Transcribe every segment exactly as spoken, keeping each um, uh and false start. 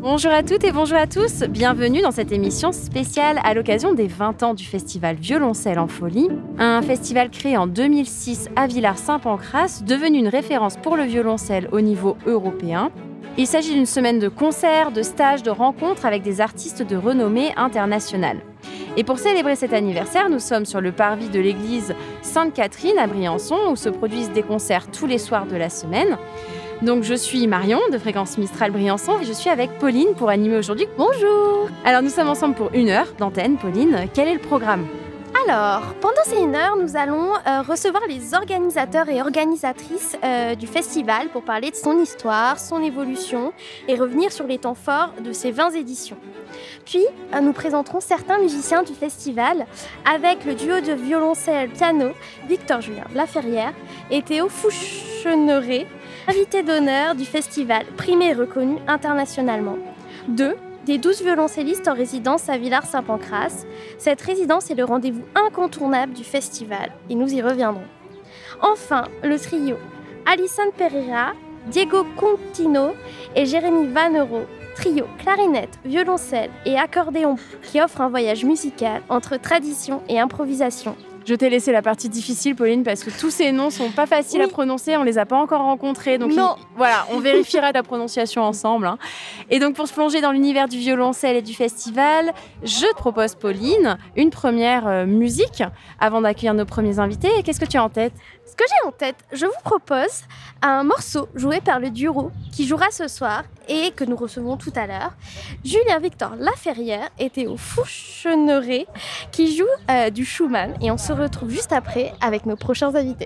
Bonjour à toutes et bonjour à tous, bienvenue dans cette émission spéciale à l'occasion des vingt ans du festival Violoncelle en Folie, un festival créé en deux mille six à Villars-Saint-Pancrace, devenu une référence pour le violoncelle au niveau européen. Il s'agit d'une semaine de concerts, de stages, de rencontres avec des artistes de renommée internationale. Et pour célébrer cet anniversaire, nous sommes sur le parvis de l'église Sainte-Catherine à Briançon, où se produisent des concerts tous les soirs de la semaine. Donc je suis Marion de Fréquence Mistral Briançon et je suis avec Pauline pour animer aujourd'hui. Bonjour! Alors nous sommes ensemble pour une heure d'antenne. Pauline, quel est le programme ? Alors, pendant ces une heure, nous allons euh, recevoir les organisateurs et organisatrices euh, du festival pour parler de son histoire, son évolution et revenir sur les temps forts de ces vingt éditions. Puis, euh, nous présenterons certains musiciens du festival avec le duo de violoncelle-piano Victor-Julien Laferrière et Théo Foucheneret, invité d'honneur du festival, primé et reconnu internationalement. Deux, des douze violoncellistes en résidence à Villars-Saint-Pancrace. Cette résidence est le rendez-vous incontournable du festival et nous y reviendrons. Enfin, le trio Alison Pereira, Diego Contino et Jérémy Vanero, trio clarinette, violoncelle et accordéon qui offre un voyage musical entre tradition et improvisation. Je t'ai laissé la partie difficile, Pauline, parce que tous ces noms sont pas faciles oui. à prononcer, on les a pas encore rencontrés, donc non. Il, voilà, on vérifiera la prononciation ensemble. Hein. Et donc pour se plonger dans l'univers du violoncelle et du festival, je te propose, Pauline, une première euh, musique avant d'accueillir nos premiers invités. Qu'est-ce que tu as en tête ? Ce que j'ai en tête, je vous propose un morceau joué par le duo qui jouera ce soir et que nous recevons tout à l'heure. Julien Victor Laferrière et Théo Foucheneret qui jouent euh, du Schumann et on se retrouve juste après avec nos prochains invités.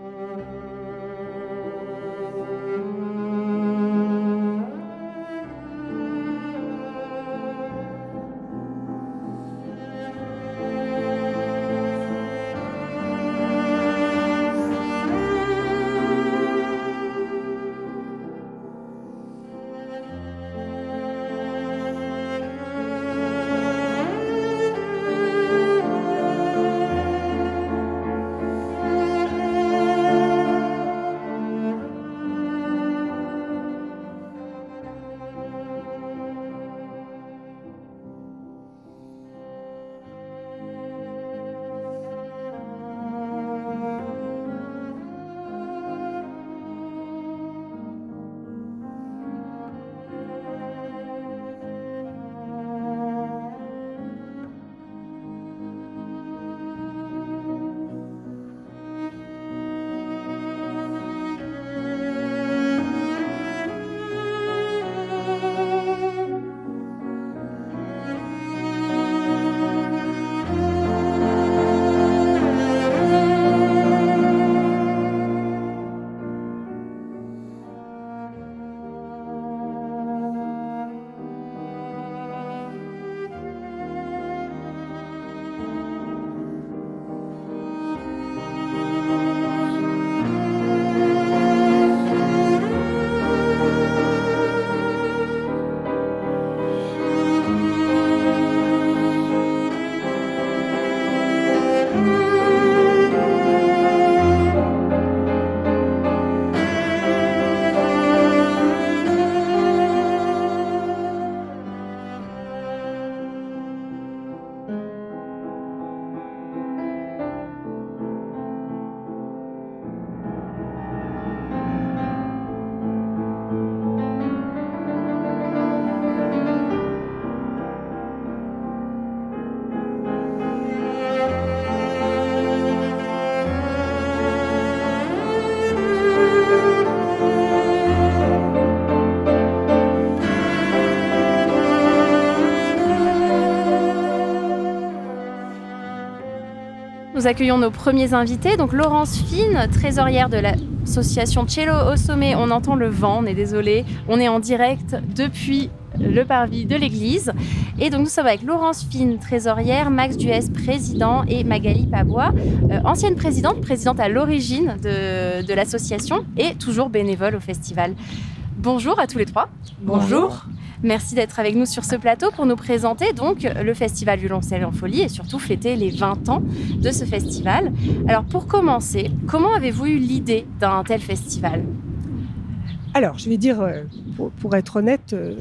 Nous accueillons nos premiers invités, donc Laurence Fine, trésorière de l'association Cello au Sommet. On entend le vent, on est désolé, on est en direct depuis le parvis de l'église. Et donc nous sommes avec Laurence Fine, trésorière, Max Duès, président, et Magali Pabois, euh, ancienne présidente, présidente à l'origine de, de l'association et toujours bénévole au festival. Bonjour à tous les trois. Bonjour. Merci d'être avec nous sur ce plateau pour nous présenter donc le festival Violoncelle en Folie et surtout fêter les vingt ans de ce festival. Alors pour commencer, comment avez-vous eu l'idée d'un tel festival ? Alors je vais dire, pour, pour être honnête,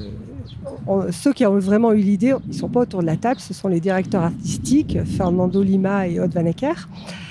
on, ceux qui ont vraiment eu l'idée, ils ne sont pas autour de la table, ce sont les directeurs artistiques, Fernando Lima et Aude Van Ecker,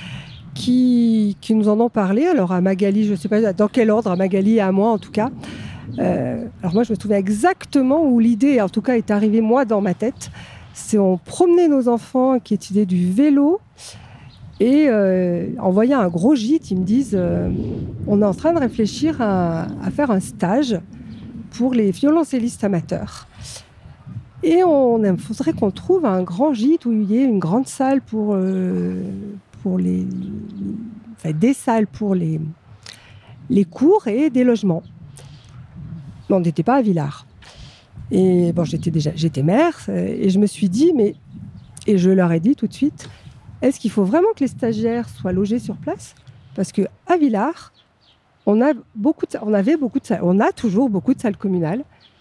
qui, qui nous en ont parlé. Alors à Magali, je ne sais pas dans quel ordre, à Magali et à moi en tout cas. Euh, alors moi, je me souviens exactement où l'idée, en tout cas, est arrivée moi dans ma tête. C'est on promenait nos enfants qui étudiaient du vélo et euh, en voyant un gros gîte, ils me disent euh, on est en train de réfléchir à, à faire un stage pour les violoncellistes amateurs. Et on faudrait qu'on trouve un grand gîte où il y ait une grande salle pour, euh, pour les, enfin, des salles pour les, les cours et des logements. Mais on n'était pas à Villars. Et bon, j'étais déjà, j'étais mère et je me suis dit, mais et je leur ai dit tout de suite, est-ce qu'il faut vraiment que les stagiaires soient logés sur place ? Parce que à Villars, on a beaucoup, de, on avait beaucoup de salles, on a toujours beaucoup de salles communales.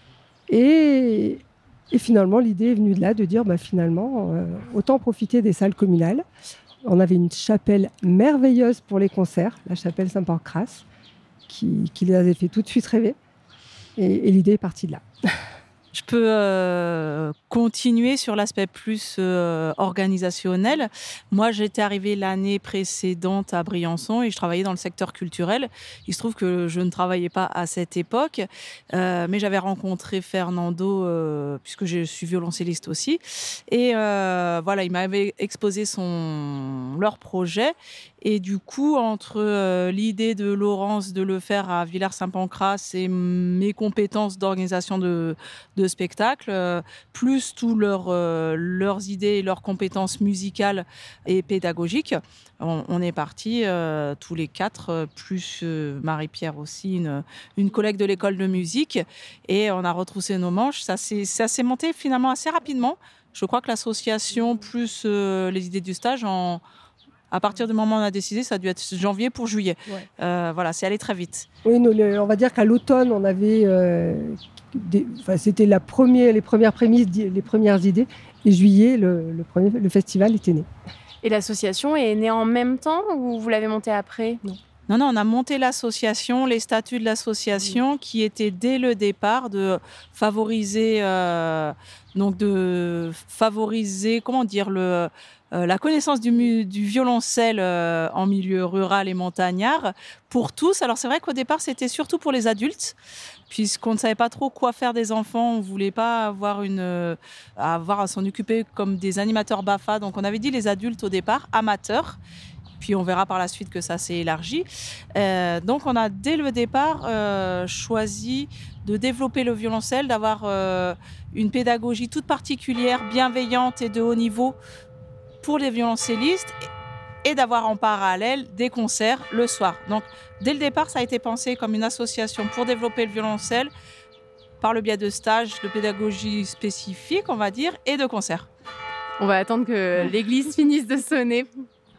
Et, et finalement, l'idée est venue de là, de dire, bah, finalement, euh, autant profiter des salles communales. On avait une chapelle merveilleuse pour les concerts, la chapelle Saint-Pancras, qui, qui les avait fait tout de suite rêver. Et, et l'idée est partie de là. Je peux euh, continuer sur l'aspect plus euh, organisationnel. Moi, j'étais arrivée l'année précédente à Briançon et je travaillais dans le secteur culturel. Il se trouve que je ne travaillais pas à cette époque, euh, mais j'avais rencontré Fernando, euh, puisque je suis violoncelliste aussi. Et euh, voilà, il m'avait exposé son, leur projet. Et du coup, entre euh, l'idée de Laurence de le faire à Villars-Saint-Pancras et mes compétences d'organisation de, de spectacle, euh, plus tous leurs, euh, leurs idées et leurs compétences musicales et pédagogiques, on, on est partis euh, tous les quatre, plus euh, Marie-Pierre aussi, une, une collègue de l'école de musique, et on a retroussé nos manches. Ça s'est, ça s'est monté finalement assez rapidement. Je crois que l'association plus euh, les idées du stage en à partir du moment où on a décidé, ça a dû être janvier pour juillet. Ouais. Euh, voilà, c'est allé très vite. Oui, nous, le, on va dire qu'à l'automne, on avait, euh, des, enfin, c'était la première, les premières prémices, les premières idées. Et juillet, le, le, premier, le festival était né. Et l'association est née en même temps ou vous l'avez montée après ? Non. Non, non, on a monté l'association, les statuts de l'association oui. qui étaient dès le départ de favoriser, euh, donc de favoriser, comment dire, le, euh, la connaissance du, du violoncelle euh, en milieu rural et montagnard pour tous. Alors c'est vrai qu'au départ, c'était surtout pour les adultes, puisqu'on ne savait pas trop quoi faire des enfants, on ne voulait pas avoir, une, euh, avoir à s'en occuper comme des animateurs B A F A. Donc on avait dit les adultes au départ, amateurs. Puis on verra par la suite que ça s'est élargi. Euh, donc on a dès le départ euh, choisi de développer le violoncelle, d'avoir euh, une pédagogie toute particulière, bienveillante et de haut niveau pour les violoncellistes et d'avoir en parallèle des concerts le soir. Donc dès le départ, ça a été pensé comme une association pour développer le violoncelle par le biais de stages, de pédagogie spécifique, on va dire, et de concerts. On va attendre que l'église finisse de sonner.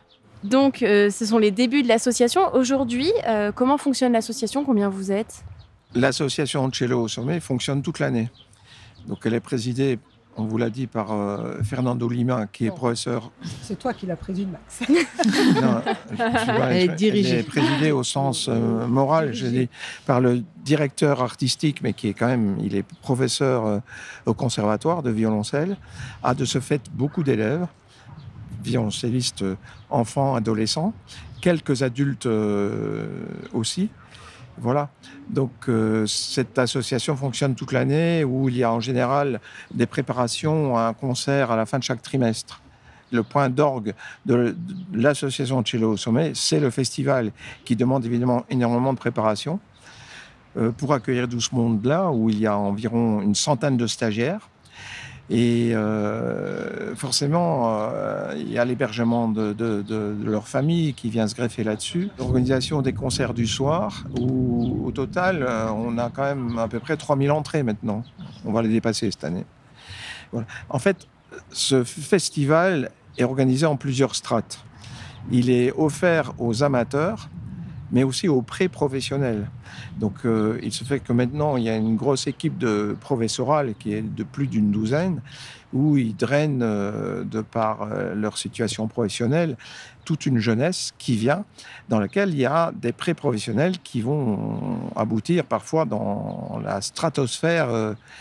Donc, euh, ce sont les débuts de l'association. Aujourd'hui, euh, comment fonctionne l'association ? Combien vous êtes ? L'association Cello au Sommet fonctionne toute l'année. Donc, elle est présidée, on vous l'a dit, par euh, Fernando Lima, qui non. est professeur. C'est toi qui la présides, Max. Non, je, je, elle, est dirigée. Elle est présidée au sens euh, moral, je dis, par le directeur artistique, mais qui est quand même, il est professeur euh, au conservatoire de violoncelle, a de ce fait beaucoup d'élèves. Violoncellistes enfants, adolescents, quelques adultes euh, aussi. Voilà. Donc, euh, cette association fonctionne toute l'année où il y a en général des préparations à un concert à la fin de chaque trimestre. Le point d'orgue de, de l'association Cello au Sommet, c'est le festival qui demande évidemment énormément de préparation euh, pour accueillir tout ce monde-là où il y a environ une centaine de stagiaires. Et euh, forcément, euh, il y a l'hébergement de, de, de, de leur famille qui vient se greffer là-dessus. L'organisation des concerts du soir, où au total, euh, on a quand même à peu près trois mille entrées maintenant. On va les dépasser cette année. Voilà. En fait, ce festival est organisé en plusieurs strates. Il est offert aux amateurs, mais aussi aux pré-professionnels. Donc, euh, il se fait que maintenant, il y a une grosse équipe de professoral qui est de plus d'une douzaine, où ils drainent, euh, de par euh, leur situation professionnelle, toute une jeunesse qui vient, dans laquelle il y a des pré-professionnels qui vont aboutir parfois dans la stratosphère euh,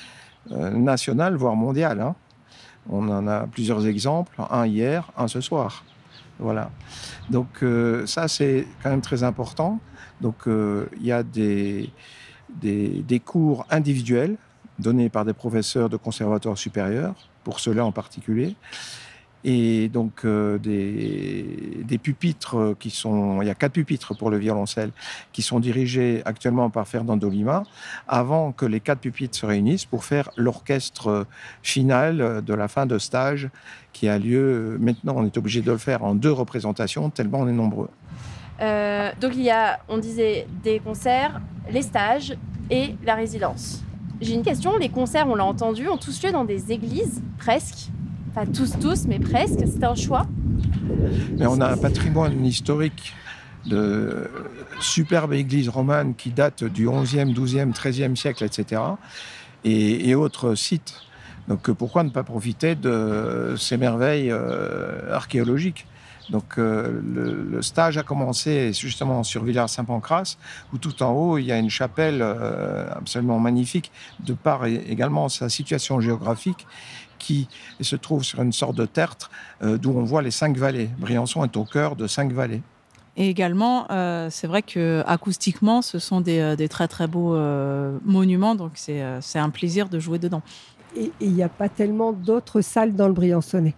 euh, national, voire mondial. Hein. On en a plusieurs exemples, un hier, un ce soir. Voilà. Donc euh, ça, c'est quand même très important. Donc il euh, y a des, des, des cours individuels donnés par des professeurs de conservatoire supérieur, pour ceux-là en particulier. Et donc euh, des, des pupitres qui sont... Il y a quatre pupitres pour le violoncelle qui sont dirigés actuellement par Fernando Lima, avant que les quatre pupitres se réunissent pour faire l'orchestre final de la fin de stage qui a lieu... Maintenant, on est obligé de le faire en deux représentations, tellement on est nombreux. Euh, donc il y a, on disait, des concerts, les stages et la résidence. J'ai une question, les concerts, on l'a entendu, ont tous lieu dans des églises, presque. Pas tous, tous, mais presque. C'était un choix. Mais on a un patrimoine historique de superbes églises romanes qui datent du onzième, douzième, treizième siècle, et cetera. Et, et autres sites. Donc pourquoi ne pas profiter de ces merveilles euh, archéologiques ? Donc euh, le, le stage a commencé justement sur Villars-Saint-Pancrace, où tout en haut, il y a une chapelle euh, absolument magnifique, de par également sa situation géographique, qui se trouve sur une sorte de tertre euh, d'où on voit les cinq vallées. Briançon est au cœur de cinq vallées. Et également, euh, c'est vrai qu'acoustiquement, ce sont des, des très très beaux euh, monuments, donc c'est, c'est un plaisir de jouer dedans. Et il n'y a pas tellement d'autres salles dans le Briançonnais.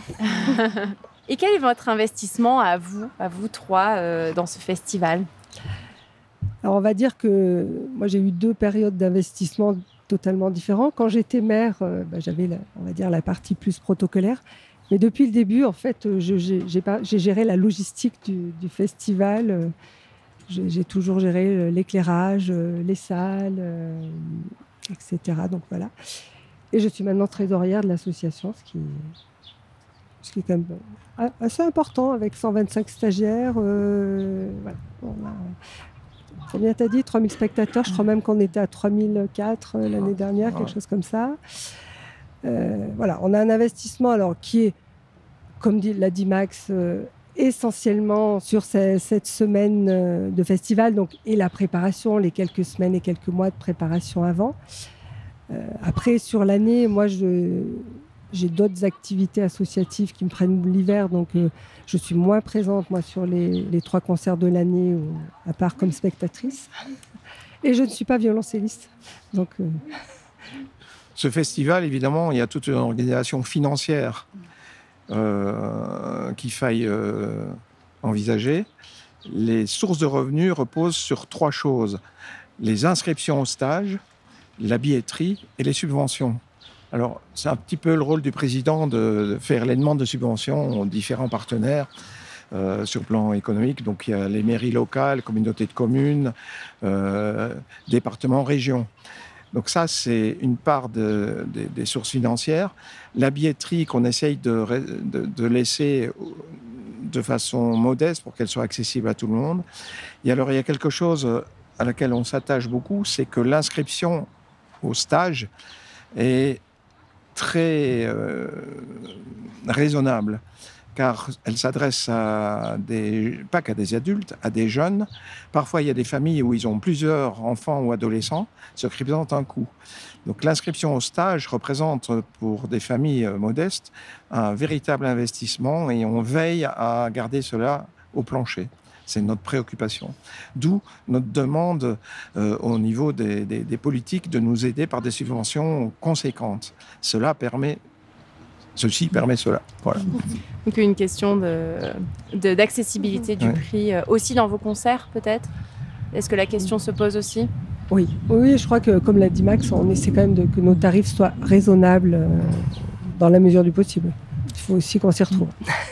Et quel est votre investissement à vous, à vous trois, euh, dans ce festival ? Alors on va dire que moi j'ai eu deux périodes d'investissement totalement différents. Quand j'étais maire, euh, bah, j'avais, la, on va dire, la partie plus protocolaire. Mais depuis le début, en fait, je, j'ai, j'ai, pas, j'ai géré la logistique du, du festival. Euh, j'ai, j'ai toujours géré l'éclairage, euh, les salles, euh, et cetera. Donc voilà. Et je suis maintenant trésorière de l'association, ce qui, ce qui est quand même assez important, avec cent vingt-cinq stagiaires. Euh, voilà. On a, combien t'as dit ? trois mille spectateurs. Je crois même qu'on était à trois mille quatre euh, l'année dernière, quelque chose comme ça. Euh, voilà, on a un investissement alors, qui est, comme dit, l'a dit Max, euh, essentiellement sur ces, cette semaine euh, de festival, donc, et la préparation, les quelques semaines et quelques mois de préparation avant. Euh, après, sur l'année, moi, je, j'ai d'autres activités associatives qui me prennent l'hiver, donc euh, je suis moins présente, moi, sur les, les trois concerts de l'année, ou, à part comme spectatrice. Et je ne suis pas violoncelliste. Donc, euh... Ce festival, évidemment, il y a toute une organisation financière euh, qu'il faille euh, envisager. Les sources de revenus reposent sur trois choses. Les inscriptions au stage, la billetterie et les subventions. Alors, c'est un petit peu le rôle du président de faire les demandes de subventions aux différents partenaires euh, sur le plan économique. Donc, il y a les mairies locales, communautés de communes, euh, départements, régions. Donc ça, c'est une part de, de, des sources financières. La billetterie qu'on essaye de, de, de laisser de façon modeste pour qu'elle soit accessible à tout le monde. Et alors, il y a quelque chose à laquelle on s'attache beaucoup, c'est que l'inscription au stage est très euh, raisonnable, car elle s'adresse à des, pas qu'à des adultes, à des jeunes. Parfois, il y a des familles où ils ont plusieurs enfants ou adolescents, ce qui représente un coût. Donc, l'inscription au stage représente pour des familles modestes un véritable investissement et on veille à garder cela au plancher. C'est notre préoccupation. D'où notre demande euh, au niveau des, des, des politiques de nous aider par des subventions conséquentes. Cela permet Ceci permet cela. Voilà. Donc une question de, de, d'accessibilité du ouais. prix euh, aussi dans vos concerts peut-être ? Est-ce que la question se pose aussi ? Oui, oui, je crois que comme l'a dit Max, on essaie quand même de, que nos tarifs soient raisonnables euh, dans la mesure du possible. Il faut aussi qu'on s'y retrouve.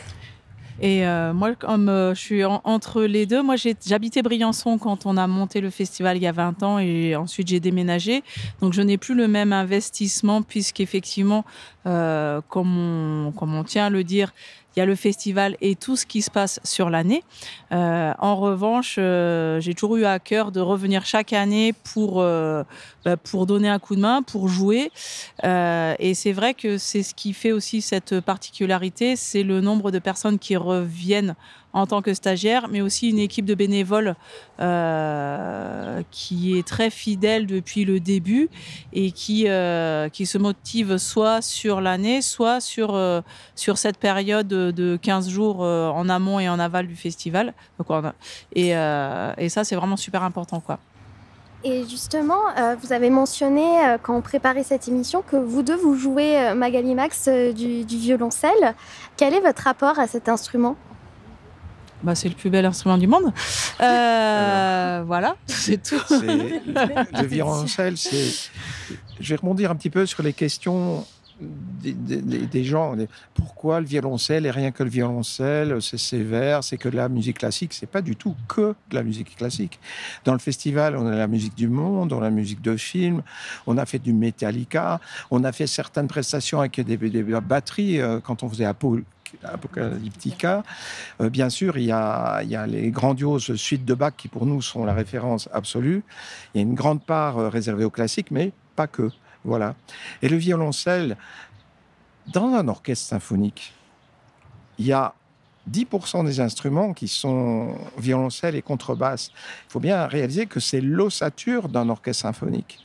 Et euh, moi, comme euh, je suis en, entre les deux, moi j'ai, j'habitais Briançon quand on a monté le festival il y a vingt ans et ensuite j'ai déménagé. Donc je n'ai plus le même investissement puisqu'effectivement, euh, comme, on, comme on tient à le dire, il y a le festival et tout ce qui se passe sur l'année. Euh, en revanche, euh, j'ai toujours eu à cœur de revenir chaque année pour, euh, bah, pour donner un coup de main, pour jouer. Euh, et c'est vrai que c'est ce qui fait aussi cette particularité, c'est le nombre de personnes qui reviennent en tant que stagiaire, mais aussi une équipe de bénévoles euh, qui est très fidèle depuis le début et qui, euh, qui se motive soit sur l'année, soit sur, euh, sur cette période de quinze jours euh, en amont et en aval du festival. Et, euh, et ça, c'est vraiment super important, quoi. Et justement, euh, vous avez mentionné, euh, quand on préparait cette émission, que vous deux, vous jouez, euh, Magali Max, euh, du, du violoncelle. Quel est votre rapport à cet instrument ? Bah, c'est le plus bel instrument du monde. Euh, voilà, c'est tout. C'est, le violoncelle, c'est... Je vais rebondir un petit peu sur les questions des, des, des gens. Pourquoi le violoncelle et rien que le violoncelle, c'est sévère, c'est que de la musique classique. C'est pas du tout que de la musique classique. Dans le festival, on a la musique du monde, on a la musique de film, on a fait du Metallica, on a fait certaines prestations avec des, des, des batteries euh, quand on faisait Apollo. Apocalyptica. Euh, bien sûr, il y, a, il y a les grandioses suites de Bach qui, pour nous, sont la référence absolue. Il y a une grande part euh, réservée aux classiques, mais pas que. Voilà. Et le violoncelle, dans un orchestre symphonique, il y a dix pour cent des instruments qui sont violoncelle et contrebasse. Il faut bien réaliser que c'est l'ossature d'un orchestre symphonique.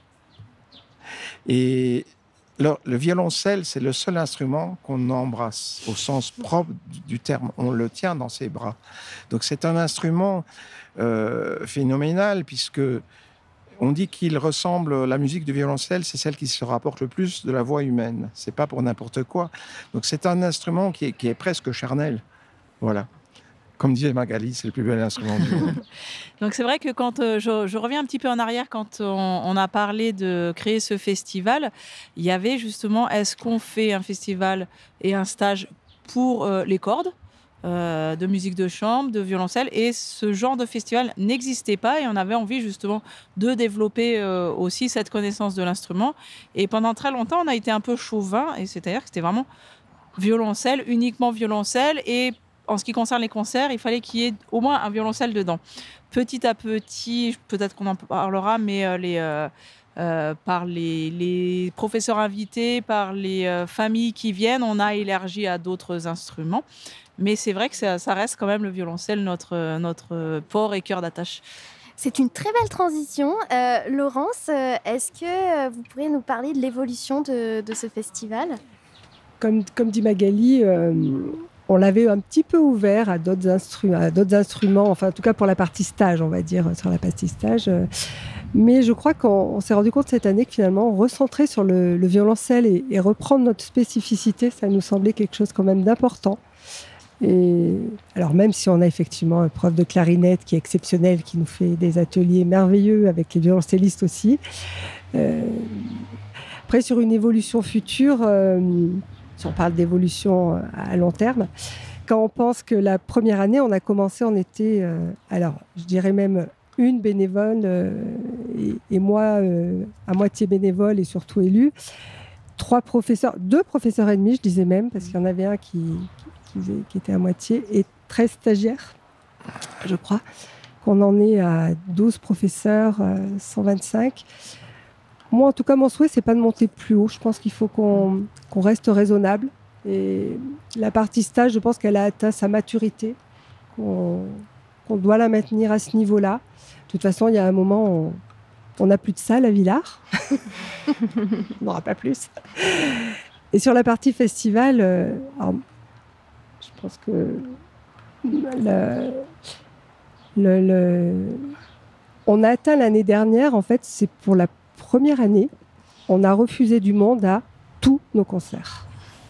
Et Le, le violoncelle, c'est le seul instrument qu'on embrasse au sens propre du terme. On le tient dans ses bras. Donc c'est un instrument euh, phénoménal puisque on dit qu'il ressemble, la musique du violoncelle, c'est celle qui se rapporte le plus de la voix humaine. C'est pas pour n'importe quoi. Donc c'est un instrument qui est, qui est presque charnel. Voilà. Comme disait Magali, c'est le plus bel instrument du monde. Donc c'est vrai que quand euh, je, je reviens un petit peu en arrière, quand on, on a parlé de créer ce festival, il y avait justement, est-ce qu'on fait un festival et un stage pour euh, les cordes euh, de musique de chambre, de violoncelle, et ce genre de festival n'existait pas et on avait envie justement de développer euh, aussi cette connaissance de l'instrument. Et pendant très longtemps, on a été un peu chauvin, et c'est-à-dire que c'était vraiment violoncelle, uniquement violoncelle, et en ce qui concerne les concerts, il fallait qu'il y ait au moins un violoncelle dedans. Petit à petit, peut-être qu'on en parlera, mais euh, les, euh, euh, par les, les professeurs invités, par les euh, familles qui viennent, on a élargi à d'autres instruments. Mais c'est vrai que ça, ça reste quand même le violoncelle, notre, notre port et cœur d'attache. C'est une très belle transition. Euh, Laurence, euh, est-ce que vous pourriez nous parler de l'évolution de, de ce festival ? Comme, comme dit Magali, euh, on l'avait un petit peu ouvert à d'autres, instru- à d'autres instruments, enfin en tout cas pour la partie stage, on va dire, sur la partie stage. Mais je crois qu'on on s'est rendu compte cette année que finalement, recentrer sur le, le violoncelle et, et reprendre notre spécificité, ça nous semblait quelque chose quand même d'important. Et alors même si on a effectivement un prof de clarinette qui est exceptionnel, qui nous fait des ateliers merveilleux avec les violoncellistes aussi. Euh, après, sur une évolution future, euh, si on parle d'évolution à long terme, quand on pense que la première année, on a commencé, on était, euh, alors je dirais même une bénévole euh, et, et moi euh, à moitié bénévole et surtout élue, trois professeurs, deux professeurs et demi, je disais même, parce qu'il y en avait un qui, qui, qui était à moitié, et treize stagiaires, je crois, qu'on en est à douze professeurs, euh, cent vingt-cinq. Moi, en tout cas, mon souhait, c'est pas de monter plus haut. Je pense qu'il faut qu'on, qu'on reste raisonnable. Et la partie stage, je pense qu'elle a atteint sa maturité, qu'on, qu'on doit la maintenir à ce niveau-là. De toute façon, il y a un moment, on, on n'a plus de salle à Villars. On n'aura pas plus. Et sur la partie festival, euh, alors, je pense que le, le, le, on a atteint l'année dernière, en fait, c'est pour la première année, on a refusé du monde à tous nos concerts.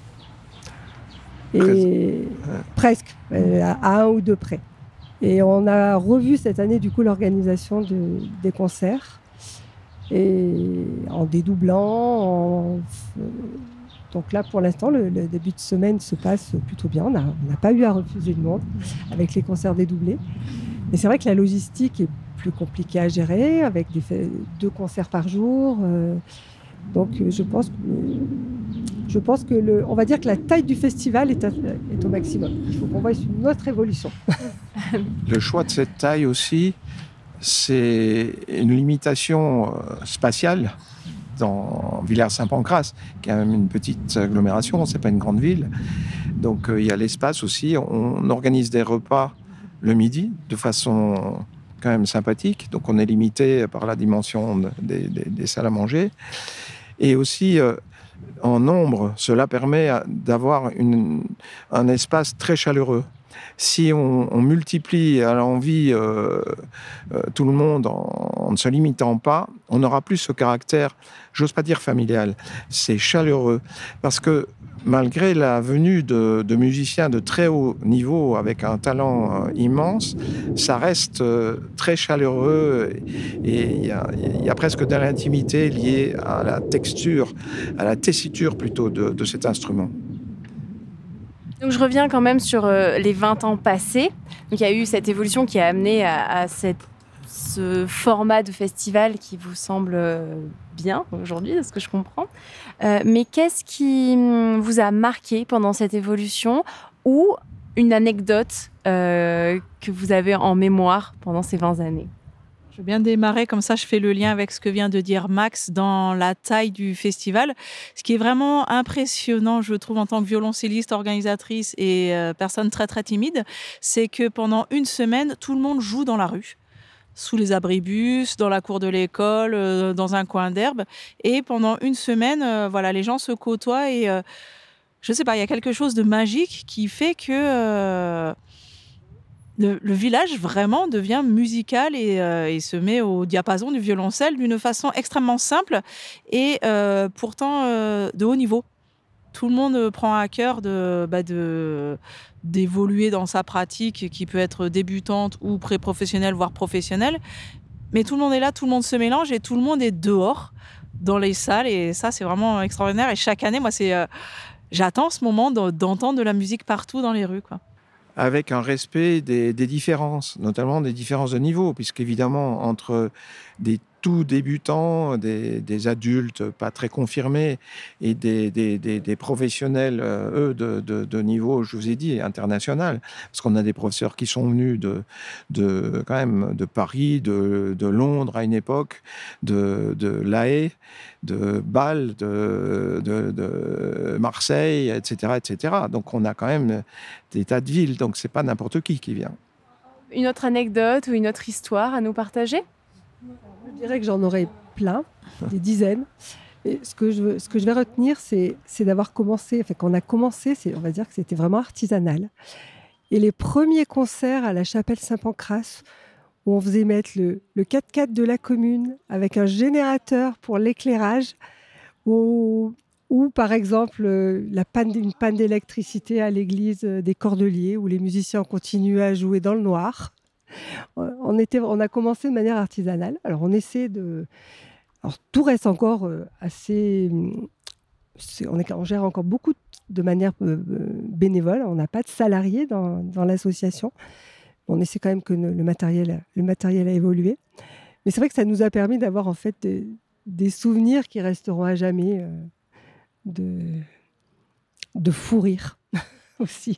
Et presque, presque à un ou deux près. Et on a revu cette année, du coup, l'organisation de, des concerts. Et en dédoublant. En... Donc là, pour l'instant, le, le début de semaine se passe plutôt bien. On n'a pas eu à refuser de monde avec les concerts dédoublés. Et c'est vrai que la logistique est plus compliquée à gérer, avec des fa- deux concerts par jour. Euh, donc je pense que, je pense que le, on va dire que la taille du festival est, à, est au maximum. Il faut qu'on voie une autre évolution. Le choix de cette taille aussi, c'est une limitation spatiale dans Villars-Saint-Pancrace, qui est même une petite agglomération, c'est pas une grande ville. Donc euh, il y a l'espace aussi. On organise des repas le midi, de façon quand même sympathique. Donc on est limité par la dimension des, des, des salles à manger. Et aussi, euh, en nombre, cela permet d'avoir une, un espace très chaleureux. Si on, on multiplie à l'envi euh, euh, tout le monde en, en ne se limitant pas, on aura plus ce caractère, j'ose pas dire familial, c'est chaleureux. Parce que malgré la venue de, de musiciens de très haut niveau avec un talent euh, immense, ça reste euh, très chaleureux et il y a, y a presque de l'intimité liée à la texture, à la tessiture plutôt de, de cet instrument. Donc je reviens quand même sur euh, les vingt ans passés. Donc il y a eu cette évolution qui a amené à, à cette, ce format de festival qui vous semble bien aujourd'hui, de ce que je comprends. Euh, mais qu'est-ce qui vous a marqué pendant cette évolution ou une anecdote euh, que vous avez en mémoire pendant ces vingt années ? Je vais bien démarrer, comme ça je fais le lien avec ce que vient de dire Max dans la taille du festival. Ce qui est vraiment impressionnant, je trouve, en tant que violoncelliste, organisatrice et euh, personne très très timide, c'est que pendant une semaine, tout le monde joue dans la rue, sous les abribus, dans la cour de l'école, euh, dans un coin d'herbe. Et pendant une semaine, euh, voilà, les gens se côtoient et euh, je sais pas, il y a quelque chose de magique qui fait que... Euh, Le, le village vraiment devient musical et, euh, et se met au diapason du violoncelle d'une façon extrêmement simple et euh, pourtant euh, de haut niveau. Tout le monde prend à cœur de, bah de, d'évoluer dans sa pratique qui peut être débutante ou pré-professionnelle, voire professionnelle. Mais tout le monde est là, tout le monde se mélange et tout le monde est dehors dans les salles et ça, c'est vraiment extraordinaire. Et chaque année, moi, c'est, euh, j'attends ce moment d'entendre de la musique partout dans les rues, quoi. Avec un respect des, des différences, notamment des différences de niveau, puisqu'évidemment, entre des tout débutants, des, des adultes pas très confirmés et des, des, des, des professionnels, euh, eux, de, de, de niveau, je vous ai dit, international, parce qu'on a des professeurs qui sont venus de, de, quand même, de Paris, de, de Londres à une époque, de, de La Haye, de Bâle, de, de, de Marseille, et cetera, et cetera. Donc on a quand même des tas de villes, donc c'est pas n'importe qui qui vient. Une autre anecdote ou une autre histoire à nous partager ? Je dirais que j'en aurais plein, des dizaines. Et ce que je, ce que je vais retenir, c'est, c'est d'avoir commencé, enfin quand on a commencé, c'est, on va dire que c'était vraiment artisanal. Et les premiers concerts à la chapelle Saint-Pancrace, où on faisait mettre le, le quatre-quatre de la commune avec un générateur pour l'éclairage, ou, ou par exemple la panne, une panne d'électricité à l'église des Cordeliers, où les musiciens continuaient à jouer dans le noir. On, était, on a commencé de manière artisanale. Alors on essaie de... Alors tout reste encore assez... C'est, on, est, on gère encore beaucoup de manière euh, bénévole. On n'a pas de salariés dans, dans l'association. On essaie quand même que le, le, matériel, le matériel a évolué. Mais c'est vrai que ça nous a permis d'avoir en fait des, des souvenirs qui resteront à jamais, euh, de, de fou rire aussi.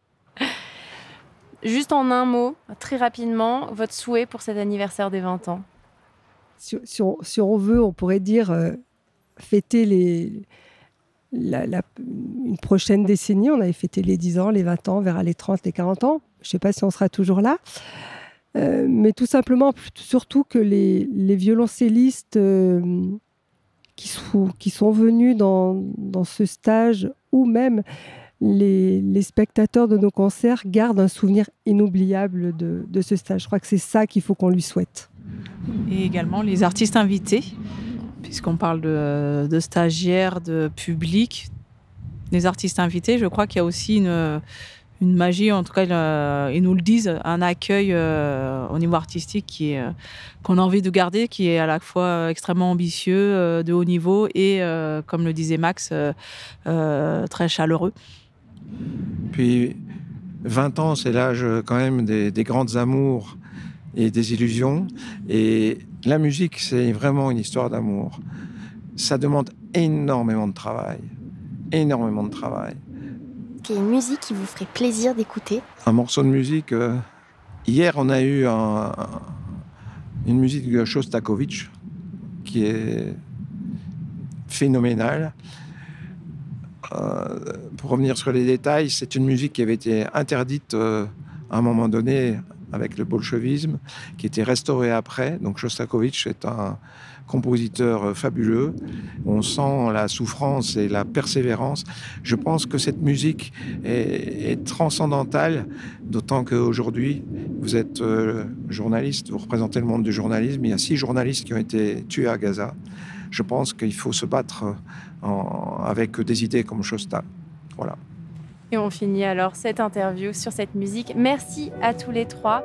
Juste en un mot, très rapidement, votre souhait pour cet anniversaire des vingt ans. Si, si, on, si on veut, on pourrait dire euh, fêter les, la, la, une prochaine décennie. On avait fêté les dix ans, les vingt ans, on verra les trente, les quarante ans. Je ne sais pas si on sera toujours là. Euh, mais tout simplement, surtout que les, les violoncellistes euh, qui, sont, qui sont venus dans, dans ce stage ou même Les, les spectateurs de nos concerts gardent un souvenir inoubliable de, de ce stage. Je crois que c'est ça qu'il faut qu'on lui souhaite. Et également les artistes invités, puisqu'on parle de, de stagiaires, de public. Les artistes invités, je crois qu'il y a aussi une, une magie, en tout cas, ils nous le disent, un accueil euh, au niveau artistique qui est, qu'on a envie de garder, qui est à la fois extrêmement ambitieux, euh, de haut niveau et, euh, comme le disait Max, euh, euh, très chaleureux. Puis vingt ans, c'est l'âge quand même des, des grandes amours et des illusions. Et la musique, c'est vraiment une histoire d'amour. Ça demande énormément de travail. Énormément de travail. Quelle musique qui vous ferait plaisir d'écouter ? Un morceau de musique... Euh, hier, on a eu un, un, une musique de Shostakovich qui est phénoménale. Euh, pour revenir sur les détails, c'est une musique qui avait été interdite euh, à un moment donné avec le bolchevisme, qui était restauré après. Donc Shostakovich est un compositeur fabuleux. On sent la souffrance et la persévérance. Je pense que cette musique est, est transcendantale, d'autant qu'aujourd'hui, vous êtes euh, journaliste, vous représentez le monde du journalisme. Il y a six journalistes qui ont été tués à Gaza. Je pense qu'il faut se battre en, avec des idées comme Shosta. Voilà. Et on finit alors cette interview sur cette musique. Merci à tous les trois.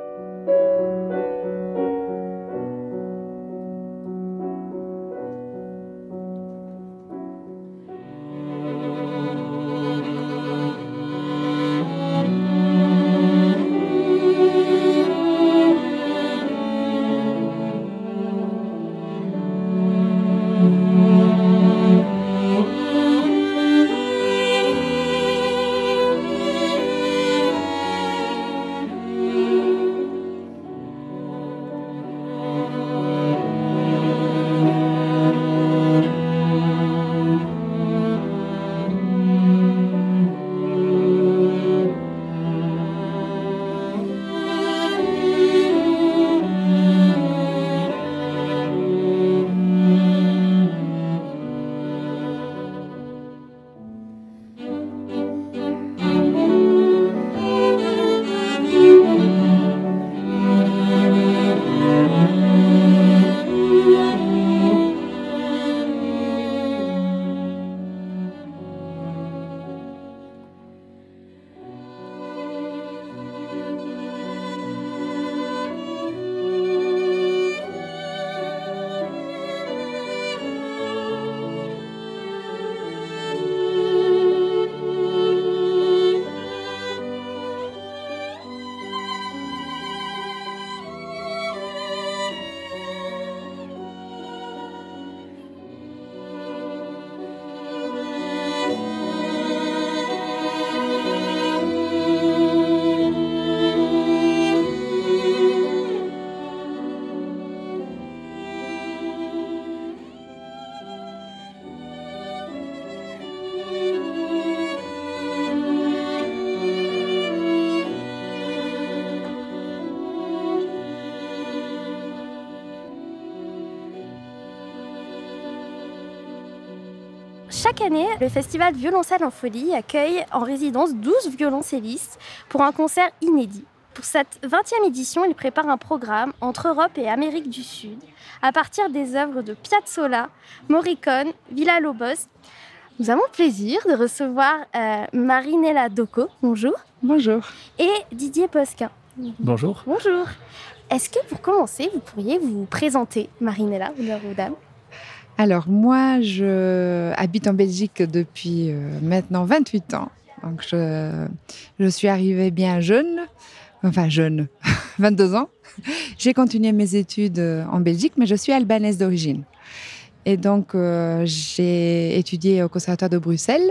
Chaque année, le festival Violoncelle en Folie accueille en résidence douze violoncellistes pour un concert inédit. Pour cette vingtième édition, il prépare un programme entre Europe et Amérique du Sud à partir des œuvres de Piazzolla, Morricone, Villa-Lobos. Nous avons le plaisir de recevoir euh, Marinella Docco, bonjour. Bonjour. Et Didier Posquin. Bonjour. Bonjour. Est-ce que pour commencer, vous pourriez vous présenter, Marinella, honneur aux dames? Alors, moi, je habite en Belgique depuis euh, maintenant vingt-huit ans. Donc, je, je suis arrivée bien jeune, enfin jeune, vingt-deux ans. J'ai continué mes études en Belgique, mais je suis albanaise d'origine. Et donc, euh, j'ai étudié au Conservatoire de Bruxelles.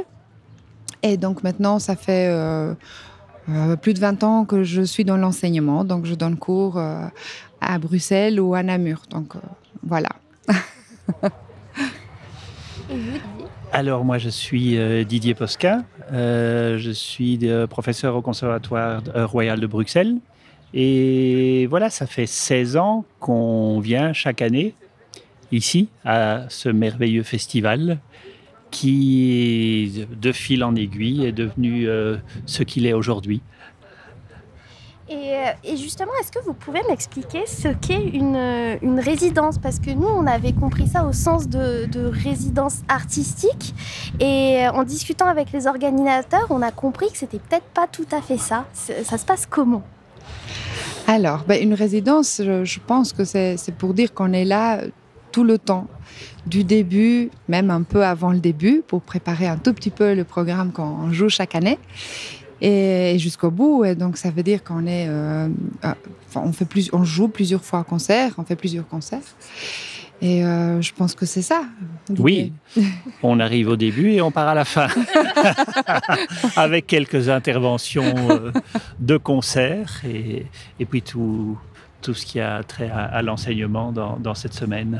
Et donc, maintenant, ça fait euh, euh, plus de vingt ans que je suis dans l'enseignement. Donc, je donne cours euh, à Bruxelles ou à Namur. Donc, euh, voilà. Alors, moi, je suis euh, Didier Posquin. Euh, je suis euh, professeur au Conservatoire euh, royal de Bruxelles. Et voilà, ça fait seize ans qu'on vient chaque année ici, à ce merveilleux festival qui, de fil en aiguille, est devenu euh, ce qu'il est aujourd'hui. Et, et justement, est-ce que vous pouvez m'expliquer ce qu'est une, une résidence? Parce que nous, on avait compris ça au sens de, de résidence artistique. Et en discutant avec les organisateurs, on a compris que c'était peut-être pas tout à fait ça. Ça se passe comment? Alors, ben, une résidence, je, je pense que c'est, c'est pour dire qu'on est là tout le temps, du début, même un peu avant le début, pour préparer un tout petit peu le programme qu'on joue chaque année. Et jusqu'au bout, et donc ça veut dire qu'on est, euh, euh, enfin, on fait plus, on joue plusieurs fois à concert, on fait plusieurs concerts, et euh, je pense que c'est ça. Oui, on arrive au début et on part à la fin, avec quelques interventions euh, de concerts et, et puis tout, tout ce qui a trait à, à l'enseignement dans, dans cette semaine.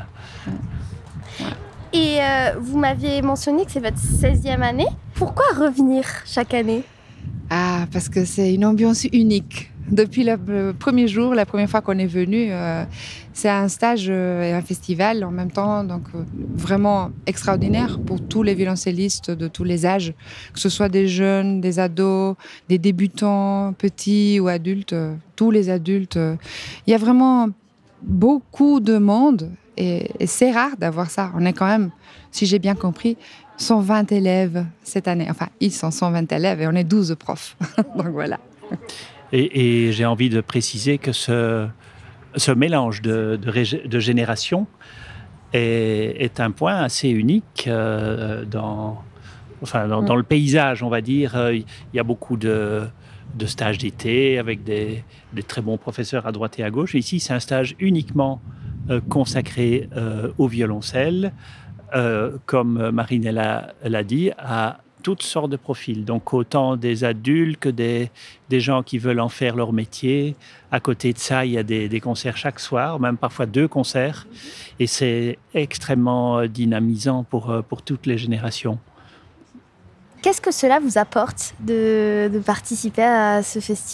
Et euh, vous m'aviez mentionné que c'est votre seizième année. Pourquoi revenir chaque année? Ah, parce que c'est une ambiance unique. Depuis le, le premier jour, la première fois qu'on est venu, euh, c'est un stage euh, et un festival en même temps, donc euh, vraiment extraordinaire pour tous les violoncellistes de tous les âges, que ce soit des jeunes, des ados, des débutants, petits ou adultes, euh, tous les adultes. Euh, il y a vraiment beaucoup de monde et, et c'est rare d'avoir ça. On est quand même, si j'ai bien compris, cent vingt élèves cette année. Enfin, ils sont cent vingt élèves et on est douze profs. Donc voilà. Et, et j'ai envie de préciser que ce, ce mélange de, de, de générations est, est un point assez unique euh, dans, enfin, dans, dans le paysage, on va dire. Il y a beaucoup de, de stages d'été avec des, des très bons professeurs à droite et à gauche. Et ici, c'est un stage uniquement euh, consacré euh, au violoncelle, euh, comme Marinella l'a dit, à toutes sortes de profils, donc autant des adultes que des, des gens qui veulent en faire leur métier. À côté de ça, il y a des, des concerts chaque soir, même parfois deux concerts, et c'est extrêmement dynamisant pour, pour toutes les générations. Qu'est-ce que cela vous apporte de, de participer à ce festival ?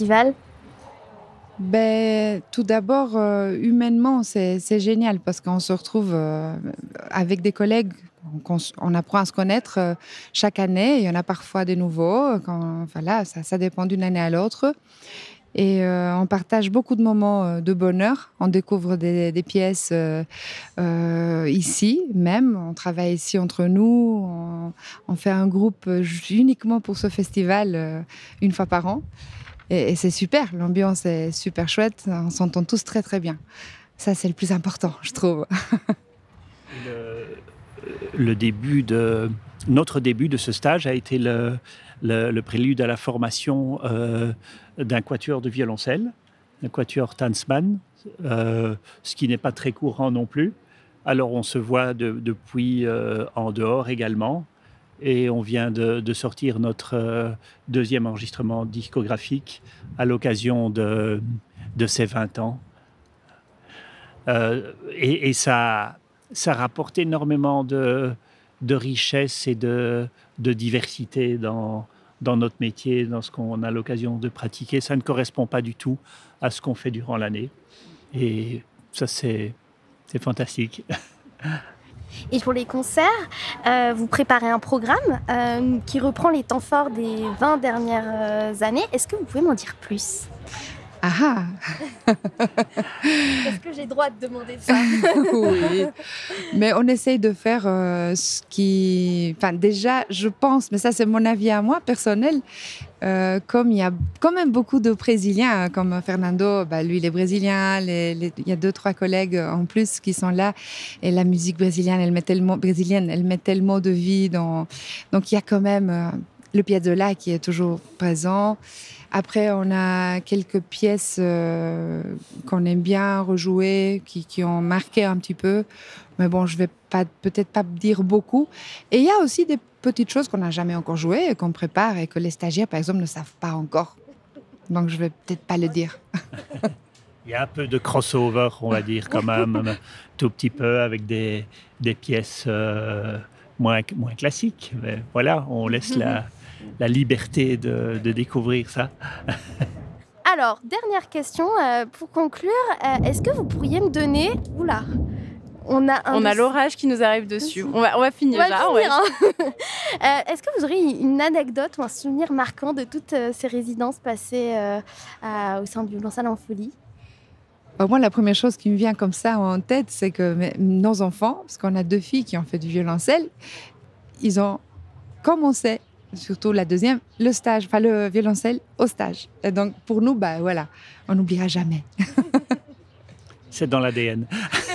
Ben, tout d'abord, euh, humainement, c'est, c'est génial parce qu'on se retrouve euh, avec des collègues. On, on apprend à se connaître euh, chaque année. Il y en a parfois des nouveaux. Quand, voilà, ça, ça dépend d'une année à l'autre. Et euh, on partage beaucoup de moments euh, de bonheur. On découvre des, des pièces euh, euh, ici même. On travaille ici entre nous. On, on fait un groupe uniquement pour ce festival euh, une fois par an. Et, et c'est super. L'ambiance est super chouette. On s'entend tous très très bien. Ça, c'est le plus important, je trouve. Le, le début de, notre début de ce stage a été le, le, le prélude à la formation euh, d'un quatuor de violoncelle, un quatuor Tanzmann, euh, ce qui n'est pas très courant non plus. Alors on se voit de, depuis euh, en dehors également, et on vient de, de sortir notre euh, deuxième enregistrement discographique à l'occasion de, de ces vingt ans. Euh, et, et ça, ça rapporte énormément de, de richesse et de, de diversité dans, dans notre métier, dans ce qu'on a l'occasion de pratiquer. Ça ne correspond pas du tout à ce qu'on fait durant l'année. Et ça, c'est, c'est fantastique. Et pour les concerts, euh, vous préparez un programme euh, qui reprend les temps forts des vingt dernières années. Est-ce que vous pouvez m'en dire plus ? Ah Est-ce que j'ai le droit de demander ça ? Oui, mais on essaye de faire euh, ce qui... Enfin, déjà, je pense, mais ça c'est mon avis à moi, personnel, euh, comme il y a quand même beaucoup de Brésiliens, comme Fernando, bah, lui il est brésilien, les, les, il y a deux, trois collègues en plus qui sont là, et la musique brésilienne, elle met tellement, brésilienne, elle met tellement de vie dans... Donc il y a quand même euh, le piazzolla qui est toujours présent. Après, on a quelques pièces euh, qu'on aime bien rejouer, qui, qui ont marqué un petit peu. Mais bon, je ne vais pas, peut-être pas dire beaucoup. Et il y a aussi des petites choses qu'on n'a jamais encore jouées et qu'on prépare et que les stagiaires, par exemple, ne savent pas encore. Donc, je ne vais peut-être pas le dire. Il y a un peu de crossover, on va dire, quand même, un tout petit peu, avec des, des pièces euh, moins, moins classiques. Mais voilà, on laisse la... la liberté de, de découvrir ça. Alors, dernière question, euh, pour conclure, euh, est-ce que vous pourriez me donner... Oula, on a, un on de... a l'orage qui nous arrive dessus. On va, on va finir on va là. Finir, ouais. hein. euh, est-ce que vous auriez une anecdote ou un souvenir marquant de toutes euh, ces résidences passées euh, à, au sein du Violoncelle en Folie ? Alors moi, la première chose qui me vient comme ça en tête, c'est que mes, nos enfants, parce qu'on a deux filles qui ont fait du violoncelle, ils ont commencé, surtout la deuxième, le stage, enfin le violoncelle au stage. Et donc pour nous, bah voilà, on n'oubliera jamais. C'est dans l'A D N.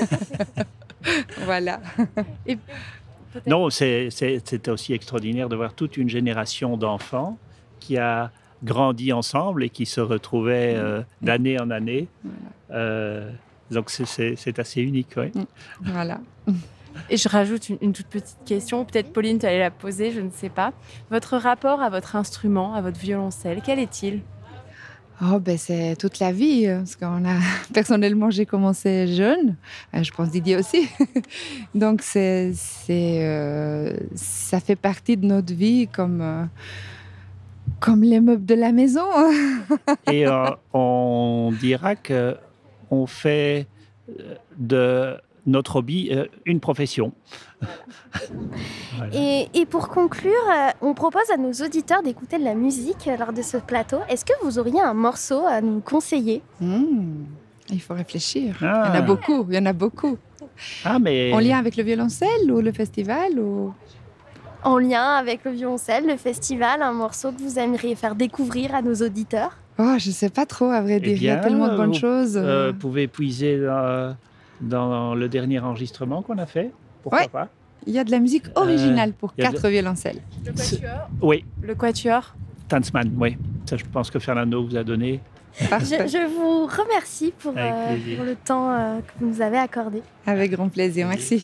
Voilà. Et non, c'est, c'est, c'était aussi extraordinaire de voir toute une génération d'enfants qui a grandi ensemble et qui se retrouvaient euh, d'année en année. Euh, donc c'est, c'est, c'est assez unique, oui. Voilà. Et je rajoute une, une toute petite question, peut-être Pauline, tu allais la poser, je ne sais pas. Votre rapport à votre instrument, à votre violoncelle, quel est-il ? Oh, ben c'est toute la vie, parce qu'on a... Personnellement, j'ai commencé jeune, je pense Didier aussi. Donc, c'est, c'est, euh, ça fait partie de notre vie comme, euh, Comme les meubles de la maison. Et euh, on dira qu'on fait de notre hobby euh, une profession. Voilà. Et, et pour conclure, euh, on propose à nos auditeurs d'écouter de la musique euh, lors de ce plateau. Est-ce que vous auriez un morceau à nous conseiller ? mmh, Il faut réfléchir. Ah. Il y en a beaucoup, il y en a beaucoup. Ah, mais... En lien avec le violoncelle ou le festival ou... En lien avec le violoncelle, le festival, un morceau que vous aimeriez faire découvrir à nos auditeurs ? Oh, je ne sais pas trop, à vrai dire. Eh bien, il y a tellement de bonnes vous, choses. Vous euh, pouvez puiser dans, dans le dernier enregistrement qu'on a fait. Pourquoi ouais. pas ? Il y a de la musique originale euh, pour quatre de... violoncelles. Le quatuor ? Oui. Le quatuor ? Tanzmann, oui. Ça, je pense que Fernando vous a donné. Je, je vous remercie pour, euh, pour le temps euh, que vous nous avez accordé. Avec grand plaisir, merci.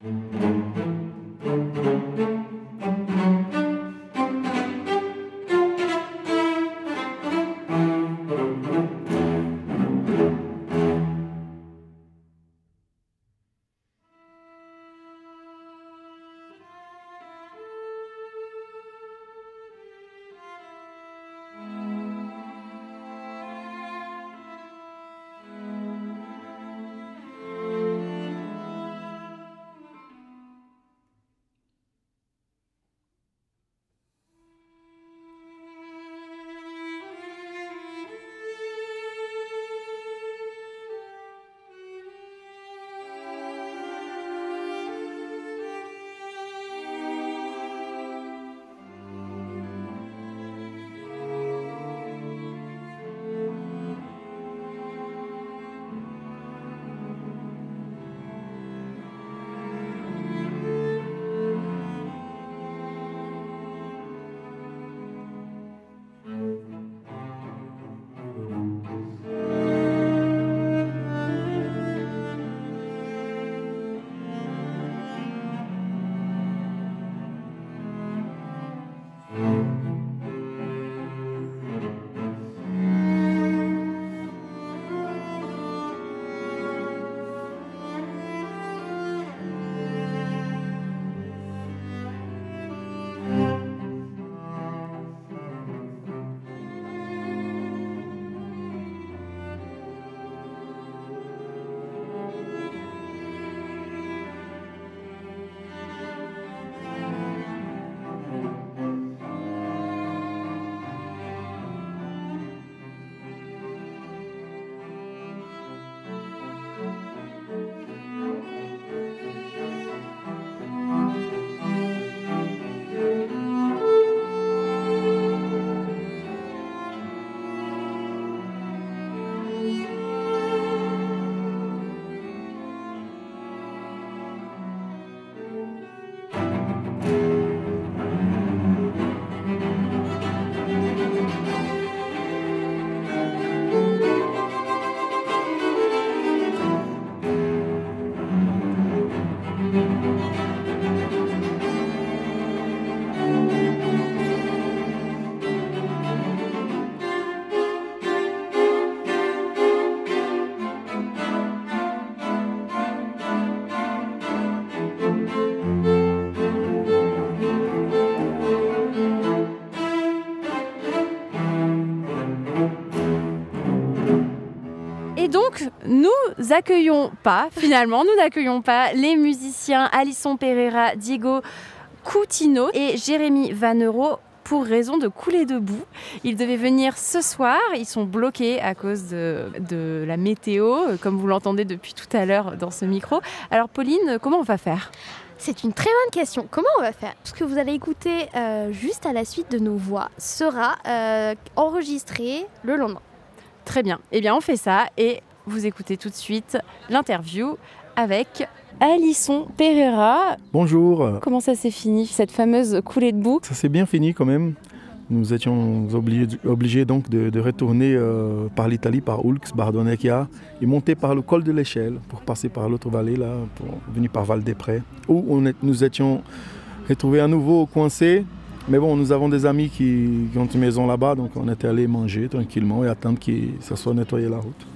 nous accueillons pas, finalement, nous n'accueillons pas les musiciens Alisson Pereira, Diego Coutinho et Jérémy Vannereau pour raison de couler debout. Ils devaient venir ce soir, ils sont bloqués à cause de, de la météo, comme vous l'entendez depuis tout à l'heure dans ce micro. Alors Pauline, comment on va faire ? C'est une très bonne question. Comment on va faire ? Ce que vous allez écouter euh, juste à la suite de nos voix sera euh, enregistré le lendemain. Très bien. Eh bien, on fait ça et vous écoutez tout de suite l'interview avec Alisson Pereira. Bonjour. Comment ça s'est fini, cette fameuse coulée de boue ? Ça s'est bien fini quand même. Nous étions obligés, obligés donc de, de retourner euh, par l'Italie, par Oulx, Bardonecchia, et monter par le col de l'Échelle pour passer par l'autre vallée, là, pour venir par Val-des-Prés, où on est, nous étions retrouvés à nouveau coincés. Mais bon, nous avons des amis qui, qui ont une maison là-bas, donc on était allés manger tranquillement et attendre que ça soit nettoyé la route.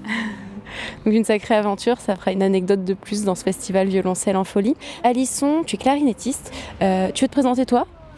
Donc une sacrée aventure, ça fera une anecdote de plus dans ce festival Violoncelle en folie. Alisson, tu es clarinettiste, euh, tu veux te présenter toi ?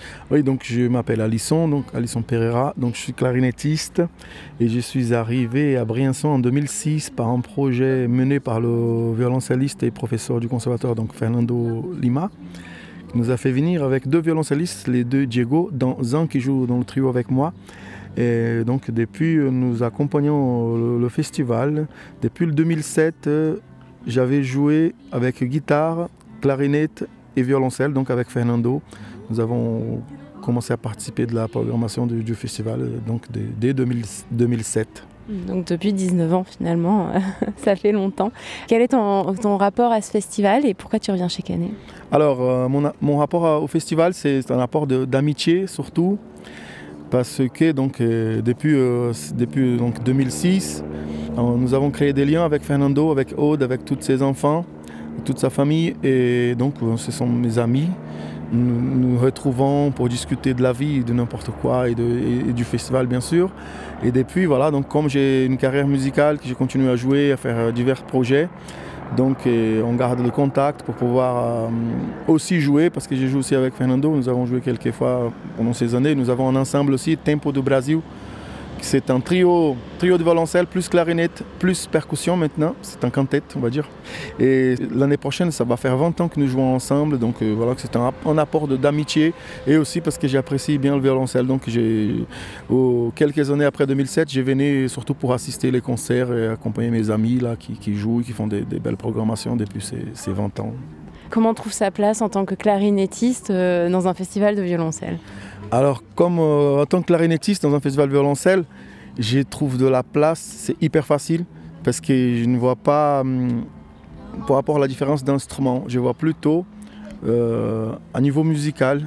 Oui, donc je m'appelle Alisson, donc Alisson Pereira, donc je suis clarinettiste et je suis arrivé à Briançon en deux mille six par un projet mené par le violoncelliste et professeur du conservatoire, donc Fernando Lima, qui nous a fait venir avec deux violoncellistes, les deux Diego, dont un qui joue dans le trio avec moi. Et donc depuis, nous accompagnons le, le festival. Depuis le deux mille sept, j'avais joué avec guitare, clarinette et violoncelle, donc avec Fernando. Nous avons commencé à participer de la programmation du, du festival donc dès deux mille sept. Donc depuis dix-neuf ans finalement, ça fait longtemps. Quel est ton, ton rapport à ce festival et pourquoi tu reviens chaque année? Alors euh, mon, mon rapport au festival, c'est un rapport de, d'amitié surtout. Parce que donc, euh, depuis, euh, depuis donc, deux mille six, euh, nous avons créé des liens avec Fernando, avec Aude, avec tous ses enfants, toute sa famille. Et donc, euh, ce sont mes amis. Nous nous retrouvons pour discuter de la vie, de n'importe quoi et, de, et, et du festival, bien sûr. Et depuis, voilà, donc, comme j'ai une carrière musicale, que j'ai continué à jouer, à faire euh, divers projets, donc et on garde le contact pour pouvoir euh, aussi jouer, parce que j'ai joué aussi avec Fernando, nous avons joué quelques fois pendant ces années. Nous avons un ensemble aussi, Tempo do Brasil, c'est un trio, trio de violoncelle plus clarinette, plus percussion maintenant, c'est un quintet on va dire. Et l'année prochaine, ça va faire vingt ans que nous jouons ensemble, donc euh, voilà, c'est un, un apport de, d'amitié et aussi parce que j'apprécie bien le violoncelle. Donc j'ai, oh, quelques années après deux mille sept, j'ai venu surtout pour assister les concerts et accompagner mes amis là, qui, qui jouent, qui font des, des belles programmations depuis ces, ces vingt ans. Comment trouve sa place en tant que clarinettiste euh, dans un festival de violoncelle? Alors, comme euh, en tant que clarinettiste dans un festival de violoncelle, je trouve de la place, c'est hyper facile parce que je ne vois pas, hum, par rapport à la différence d'instruments, je vois plutôt euh, à niveau musical.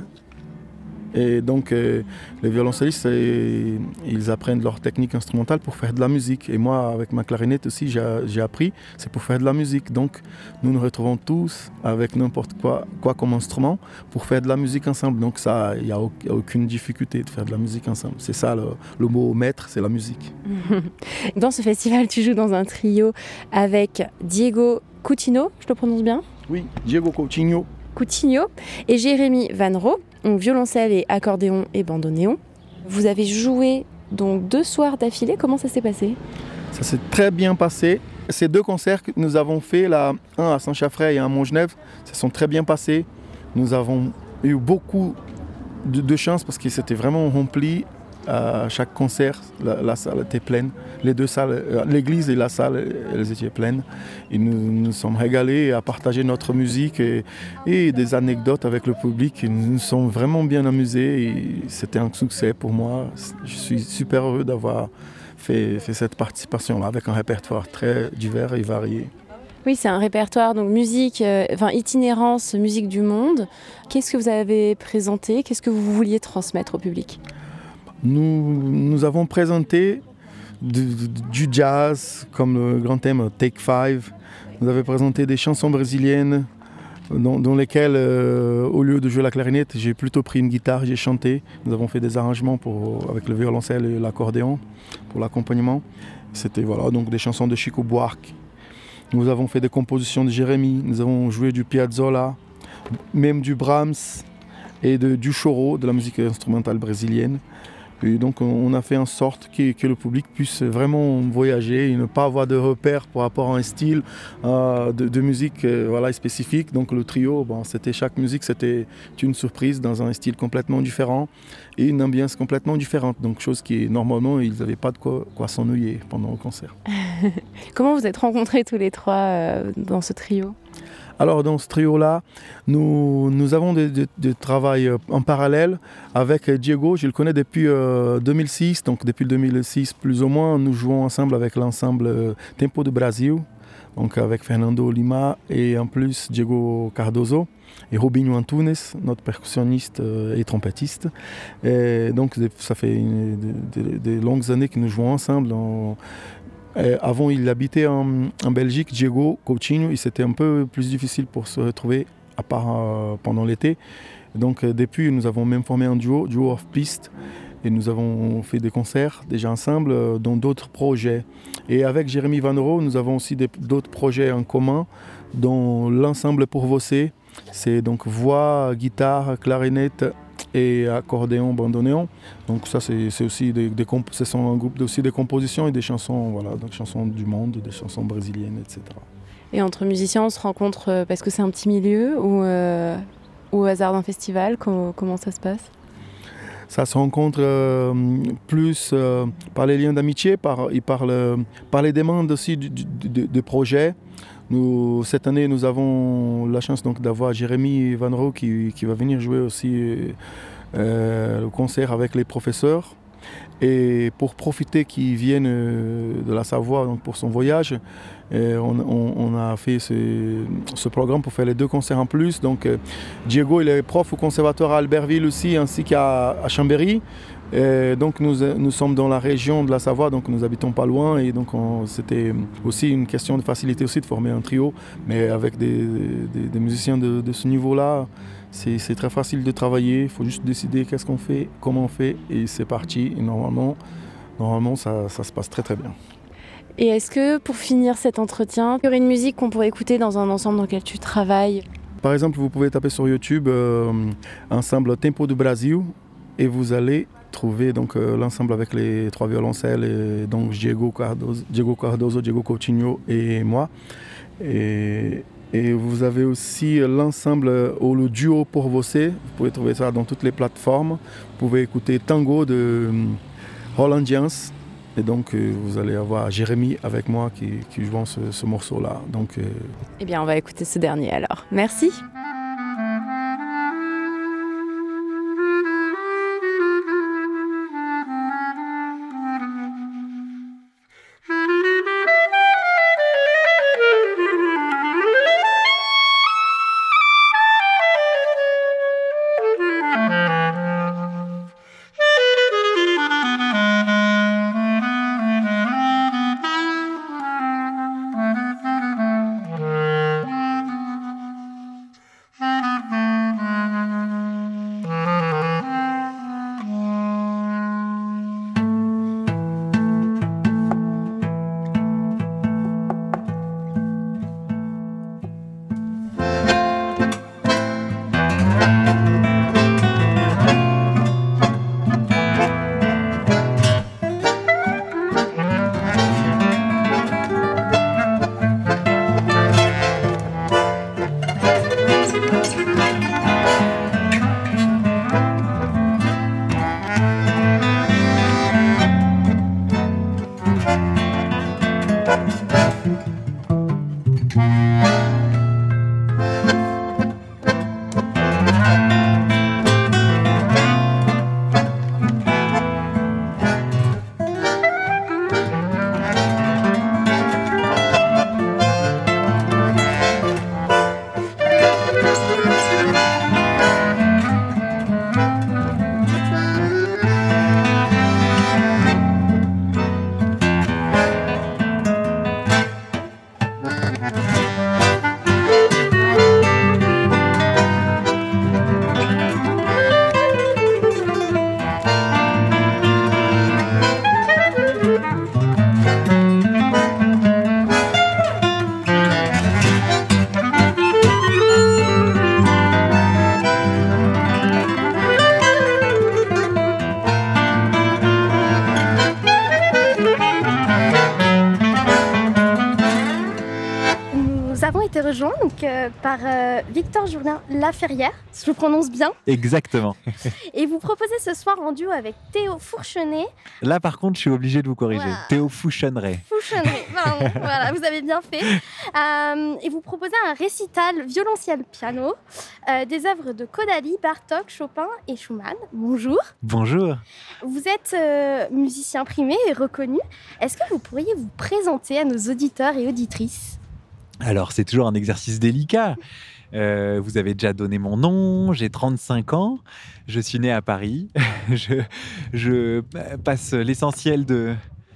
Et donc, euh, les violoncellistes, euh, ils apprennent leur technique instrumentale pour faire de la musique. Et moi, avec ma clarinette aussi, j'ai, j'ai appris, c'est pour faire de la musique. Donc, nous nous retrouvons tous avec n'importe quoi, quoi comme instrument pour faire de la musique ensemble. Donc, ça, il n'y a, a aucune difficulté de faire de la musique ensemble. C'est ça, le, le mot maître, c'est la musique. Dans ce festival, tu joues dans un trio avec Diego Coutinho, je le prononce bien? Oui, Diego Coutinho. Coutinho et Jérémy Van Roo, violoncelle et accordéon et bandoneon. Vous avez joué donc deux soirs d'affilée, comment ça s'est passé? Ça s'est très bien passé. Ces deux concerts que nous avons faits, là, un à Saint-Chaffray et un à Montgenèvre, ça sont très bien passés. Nous avons eu beaucoup de, de chance parce que c'était vraiment rempli. À chaque concert, la, la salle était pleine. Les deux salles, l'église et la salle, elles étaient pleines. Et nous nous sommes régalés à partager notre musique et, et des anecdotes avec le public. Et nous nous sommes vraiment bien amusés et c'était un succès pour moi. Je suis super heureux d'avoir fait, fait cette participation-là avec un répertoire très divers et varié. Oui, c'est un répertoire, donc musique, euh, enfin itinérance, musique du monde. Qu'est-ce que vous avez présenté? Qu'est-ce que vous vouliez transmettre au public? Nous, nous avons présenté du, du jazz, comme le grand thème Take Five. Nous avons présenté des chansons brésiliennes dans, dans lesquelles, euh, au lieu de jouer la clarinette, j'ai plutôt pris une guitare, j'ai chanté. Nous avons fait des arrangements pour, avec le violoncelle et l'accordéon pour l'accompagnement. C'était voilà, donc des chansons de Chico Buarque. Nous avons fait des compositions de Jérémy, nous avons joué du Piazzolla, même du Brahms et de, du choro, de la musique instrumentale brésilienne. Et donc on a fait en sorte que, que le public puisse vraiment voyager et ne pas avoir de repères par rapport à un style euh, de, de musique euh, voilà, spécifique. Donc le trio, bon, c'était, chaque musique c'était une surprise dans un style complètement différent et une ambiance complètement différente. Donc chose qui normalement ils n'avaient pas de quoi, quoi s'ennuyer pendant le concert. Comment vous êtes rencontrés tous les trois euh, dans ce trio ? Alors dans ce trio-là, nous, nous avons des de, de travail en parallèle avec Diego. Je le connais depuis euh, deux mille six, donc depuis deux mille six plus ou moins, nous jouons ensemble avec l'ensemble euh, Tempo do Brasil, donc avec Fernando Lima et en plus Diego Cardoso et Robinho Antunes, notre percussionniste euh, et trompettiste. Et donc ça fait des longues années que nous jouons ensemble. En, Euh, avant, il habitait en, en Belgique, Diego Coutinho, et c'était un peu plus difficile pour se retrouver, à part euh, pendant l'été. Donc, euh, depuis, nous avons même formé un duo, duo off-piste, et nous avons fait des concerts déjà ensemble euh, dans d'autres projets. Et avec Jérémy Van Roo, nous avons aussi des, d'autres projets en commun, dont l'ensemble pour Vossé. C'est donc voix, guitare, clarinette et accordéon, bandoneon. Donc ça, c'est, c'est aussi des, des comp- ce sont un groupe aussi des compositions et des chansons, voilà, des chansons du monde, des chansons brésiliennes, et cetera. Et entre musiciens, on se rencontre parce que c'est un petit milieu ou, euh, ou au hasard d'un festival, comment, comment ça se passe ? Ça se rencontre euh, plus euh, par les liens d'amitié, par, et par, le, par les demandes aussi de, de, de, de projets. Nous, cette année, nous avons la chance donc, d'avoir Jérémy Van Roo qui, qui va venir jouer aussi euh, le concert avec les professeurs. Et pour profiter qu'ils viennent de la Savoie donc pour son voyage, on, on, on a fait ce, ce programme pour faire les deux concerts en plus. Donc Diego il est prof au conservatoire à Albertville aussi, ainsi qu'à à Chambéry. Et donc nous, nous sommes dans la région de la Savoie, donc nous habitons pas loin. Et donc on, c'était aussi une question de facilité aussi de former un trio, mais avec des, des, des musiciens de, de ce niveau-là. C'est, c'est très facile de travailler, il faut juste décider qu'est-ce qu'on fait, comment on fait, et c'est parti. Et normalement, normalement ça, ça se passe très très bien. Et est-ce que pour finir cet entretien, il y aurait une musique qu'on pourrait écouter dans un ensemble dans lequel tu travailles ? Par exemple, vous pouvez taper sur YouTube euh, ensemble Tempo do Brasil et vous allez trouver donc, euh, l'ensemble avec les trois violoncelles, et, donc Diego Cardoso, Diego Cardoso, Diego Coutinho et moi. Et, Et vous avez aussi l'ensemble ou le duo Por Você. Vous pouvez trouver ça dans toutes les plateformes. Vous pouvez écouter Tango de Hollandians. Et donc vous allez avoir Jérémy avec moi qui, qui joue ce, ce morceau-là. Donc, euh... Eh bien, on va écouter ce dernier alors. Merci. rejoint donc, euh, par euh, Victor Jourdain Laferrière, si je le prononce bien. Exactement. Et vous proposez ce soir en duo avec Théo Fourchenet. Là, par contre, je suis obligée de vous corriger. Wow. Théo Fouchonneray. Fouchonneray, pardon. Voilà, vous avez bien fait. Euh, et vous proposez un récital violoncelle-piano euh, des œuvres de Kodály, Bartók, Chopin et Schumann. Bonjour. Bonjour. Vous êtes euh, musicien primé et reconnu. Est-ce que vous pourriez vous présenter à nos auditeurs et auditrices ? Alors, c'est toujours un exercice délicat. Euh, vous avez déjà donné mon nom, j'ai trente-cinq ans, je suis né à Paris. je, je passe l'essentiel de,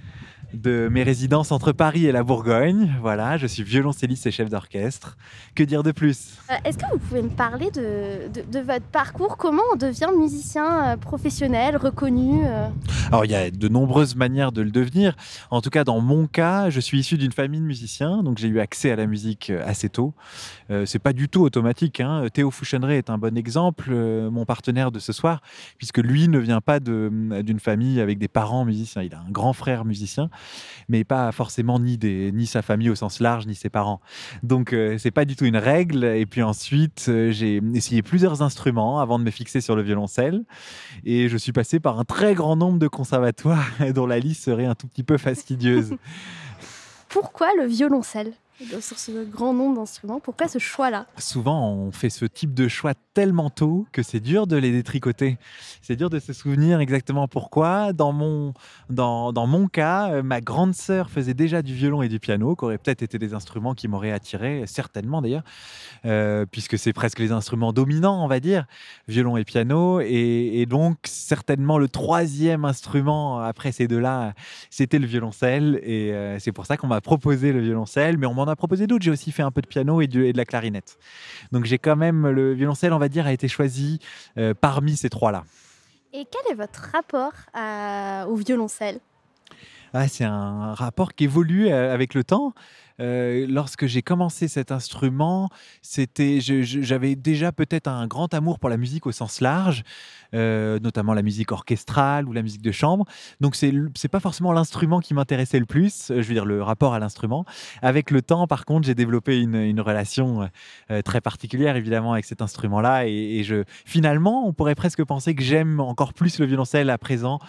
de mes résidences entre Paris et la Bourgogne. Voilà, je suis violoncelliste et chef d'orchestre. Que dire de plus ? Euh, Est-ce que vous pouvez me parler de, de, de votre parcours ? Comment on devient musicien euh, professionnel, reconnu euh... Alors, il y a de nombreuses manières de le devenir. En tout cas, dans mon cas, je suis issu d'une famille de musiciens, donc j'ai eu accès à la musique assez tôt. Euh, c'est pas du tout automatique, hein. Théo Fouchonneret est un bon exemple, euh, mon partenaire de ce soir, puisque lui ne vient pas de, d'une famille avec des parents musiciens. Il a un grand frère musicien, mais pas forcément ni, des, ni sa famille au sens large, ni ses parents. Donc, euh, c'est pas du tout une règle. Et puis ensuite, euh, j'ai essayé plusieurs instruments avant de me fixer sur le violoncelle. Et je suis passé par un très grand nombre de conservatoires dont la liste serait un tout petit peu fastidieuse. Pourquoi le violoncelle ? Sur ce grand nombre d'instruments, pourquoi ce choix-là ? Souvent, on fait ce type de choix tellement tôt que c'est dur de les détricoter. C'est dur de se souvenir exactement pourquoi. Dans mon, dans, dans mon cas, euh, ma grande sœur faisait déjà du violon et du piano, qui auraient peut-être été des instruments qui m'auraient attiré, certainement d'ailleurs, euh, puisque c'est presque les instruments dominants, on va dire, violon et piano. Et, et donc, certainement, le troisième instrument après ces deux-là, c'était le violoncelle. Et euh, c'est pour ça qu'on m'a proposé le violoncelle, mais on m'en a proposé d'autres. J'ai aussi fait un peu de piano et de, et de la clarinette. Donc j'ai quand même, le violoncelle, on va dire, a été choisi euh, parmi ces trois-là. Et quel est votre rapport à, au violoncelle ? Ah, c'est un rapport qui évolue euh, avec le temps. Euh, lorsque j'ai commencé cet instrument, c'était, je, je, j'avais déjà peut-être un grand amour pour la musique au sens large, euh, notamment la musique orchestrale ou la musique de chambre. Donc c'est c'est pas forcément l'instrument qui m'intéressait le plus, euh, je veux dire le rapport à l'instrument. Avec le temps, par contre, j'ai développé une, une relation euh, très particulière évidemment avec cet instrument-là, et, et je, finalement, on pourrait presque penser que j'aime encore plus le violoncelle à présent,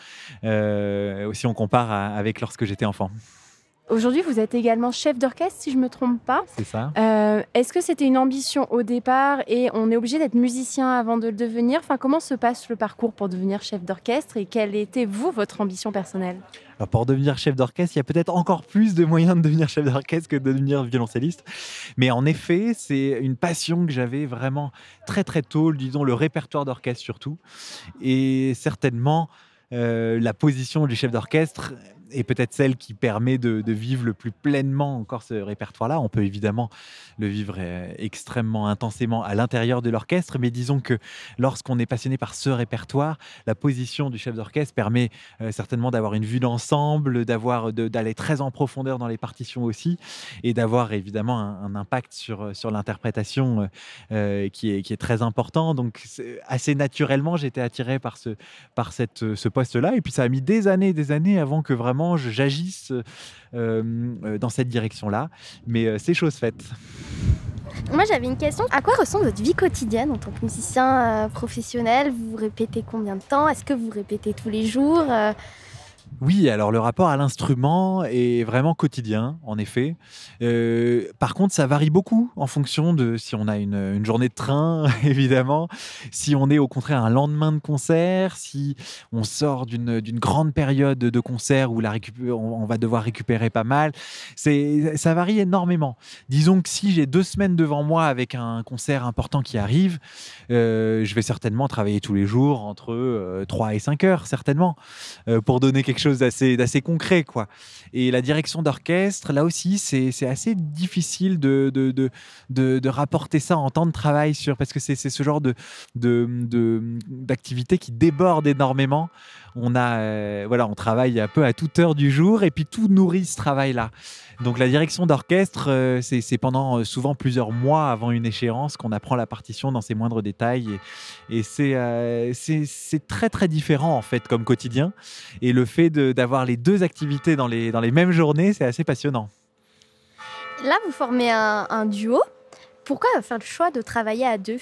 euh, si on compare à, avec lorsque j'étais enfant. Aujourd'hui, vous êtes également chef d'orchestre, si je ne me trompe pas. C'est ça. Euh, est-ce que c'était une ambition au départ et on est obligé d'être musicien avant de le devenir ? Enfin, comment se passe le parcours pour devenir chef d'orchestre et quelle était, vous, votre ambition personnelle ? Alors pour devenir chef d'orchestre, il y a peut-être encore plus de moyens de devenir chef d'orchestre que de devenir violoncelliste. Mais en effet, c'est une passion que j'avais vraiment très très tôt, disons le répertoire d'orchestre surtout. Et certainement, euh, la position du chef d'orchestre est peut-être celle qui permet de, de vivre le plus pleinement encore ce répertoire-là. On peut évidemment le vivre euh, extrêmement intensément à l'intérieur de l'orchestre, mais disons que lorsqu'on est passionné par ce répertoire, la position du chef d'orchestre permet euh, certainement d'avoir une vue d'ensemble, d'avoir, de, d'aller très en profondeur dans les partitions aussi, et d'avoir évidemment un, un impact sur, sur l'interprétation euh, qui, est, qui est très important. Donc assez naturellement, j'étais attiré par, ce, par cette, ce poste-là, et puis ça a mis des années des années avant que vraiment j'agisse euh, dans cette direction-là, mais euh, c'est chose faite. Moi, j'avais une question. À quoi ressemble votre vie quotidienne en tant que musicien euh, professionnel ? Vous répétez combien de temps ? Est-ce que vous répétez tous les jours ? euh... Oui, alors le rapport à l'instrument est vraiment quotidien, en effet. Euh, par contre, ça varie beaucoup en fonction de si on a une, une journée de train, évidemment, si on est au contraire un lendemain de concert, si on sort d'une, d'une grande période de concert où la récup- on, on va devoir récupérer pas mal. C'est, ça varie énormément. Disons que si j'ai deux semaines devant moi avec un concert important qui arrive, euh, je vais certainement travailler tous les jours entre euh, trois et cinq heures, certainement, euh, pour donner quelque chose d'assez, d'assez concret, quoi. Et la direction d'orchestre, là aussi, c'est, c'est assez difficile de, de, de, de, de rapporter ça en temps de travail sur, parce que c'est, c'est ce genre de, de, de, d'activité qui déborde énormément. On a, euh, voilà, on travaille un peu à toute heure du jour et puis tout nourrit ce travail-là. Donc la direction d'orchestre, euh, c'est, c'est pendant euh, souvent plusieurs mois avant une échéance qu'on apprend la partition dans ses moindres détails, et, et c'est, euh, c'est, c'est très très différent en fait comme quotidien. Et le fait de, d'avoir les deux activités dans les, dans les mêmes journées, c'est assez passionnant. Là, vous formez un, un duo. Pourquoi faire le choix de travailler à deux ?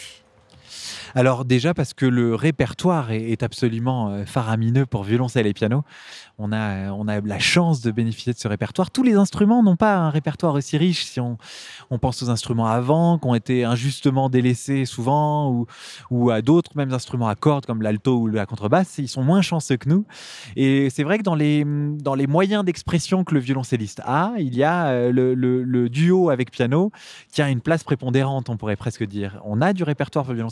Alors déjà parce que le répertoire est, est absolument euh, faramineux pour violoncelle et piano. On a, on a la chance de bénéficier de ce répertoire. Tous les instruments n'ont pas un répertoire aussi riche. Si on, on pense aux instruments à vent qui ont été injustement délaissés souvent, ou, ou à d'autres mêmes instruments à cordes comme l'alto ou la contrebasse, ils sont moins chanceux que nous. Et c'est vrai que dans les, dans les moyens d'expression que le violoncelliste a, il y a euh, le, le, le duo avec piano qui a une place prépondérante, on pourrait presque dire. On a du répertoire pour violoncelle seul,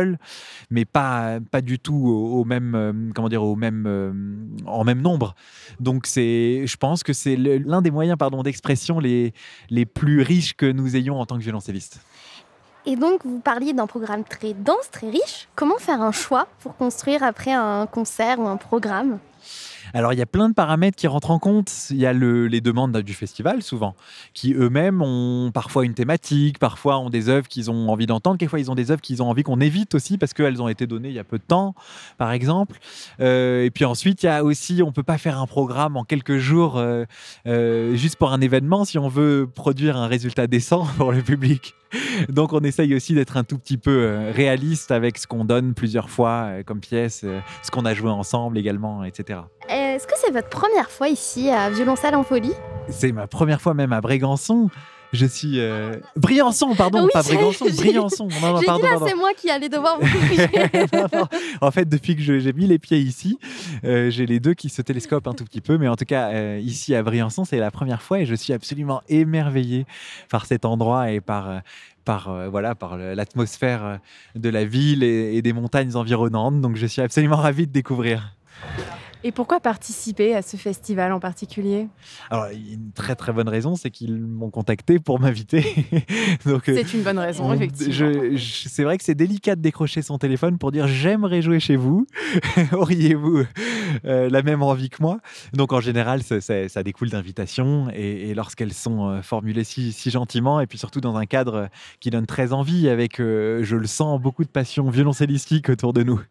bénévoles, mais pas, pas du tout au, au même, euh, comment dire, au même, euh, en même nombre. Donc, c'est, je pense que c'est le, l'un des moyens pardon, d'expression les, les plus riches que nous ayons en tant que violoncellistes. Et donc, vous parliez d'un programme très dense, très riche. Comment faire un choix pour construire après un concert ou un programme ? Alors, il y a plein de paramètres qui rentrent en compte. Il y a le, les demandes du festival, souvent, qui eux-mêmes ont parfois une thématique, parfois ont des œuvres qu'ils ont envie d'entendre, quelquefois ils ont des œuvres qu'ils ont envie qu'on évite aussi, parce qu'elles ont été données il y a peu de temps, par exemple. Euh, et puis ensuite, il y a aussi, on ne peut pas faire un programme en quelques jours, euh, euh, juste pour un événement, si on veut produire un résultat décent pour le public. Donc, on essaye aussi d'être un tout petit peu euh, réaliste avec ce qu'on donne plusieurs fois euh, comme pièce, euh, ce qu'on a joué ensemble également, et cetera. Est-ce que c'est votre première fois ici à Violoncelle en Folie ? C'est ma première fois même à Brégançon. Je suis... Euh... Briançon, pardon, oui, pas Brégançon, Briançon. Non, non, j'ai pardon, dit là, pardon. c'est moi qui allais devoir vous corriger. non, non. En fait, depuis que je, j'ai mis les pieds ici, euh, j'ai les deux qui se télescopent un tout petit peu. Mais en tout cas, euh, ici à Briançon, c'est la première fois et je suis absolument émerveillé par cet endroit et par... Euh, par, euh, voilà, par l'atmosphère de la ville et, et des montagnes environnantes. Donc, je suis absolument ravi de découvrir. Et pourquoi participer à ce festival en particulier ? Alors, il y a une très très bonne raison, c'est qu'ils m'ont contacté pour m'inviter. Donc, c'est une bonne raison, on, effectivement. Je, je, c'est vrai que c'est délicat de décrocher son téléphone pour dire « j'aimerais jouer chez vous ». Auriez-vous euh, la même envie que moi ? Donc, en général, ça, ça, ça découle d'invitations et, et lorsqu'elles sont euh, formulées si, si gentiment et puis surtout dans un cadre qui donne très envie avec, euh, je le sens, beaucoup de passion violoncellistique autour de nous.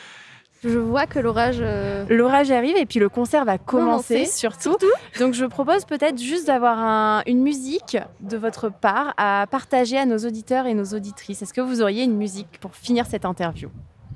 Je vois que l'orage... Euh... L'orage arrive et puis le concert va commencer, commencer surtout. surtout. Donc je propose peut-être juste d'avoir un, une musique de votre part à partager à nos auditeurs et nos auditrices. Est-ce que vous auriez une musique pour finir cette interview ?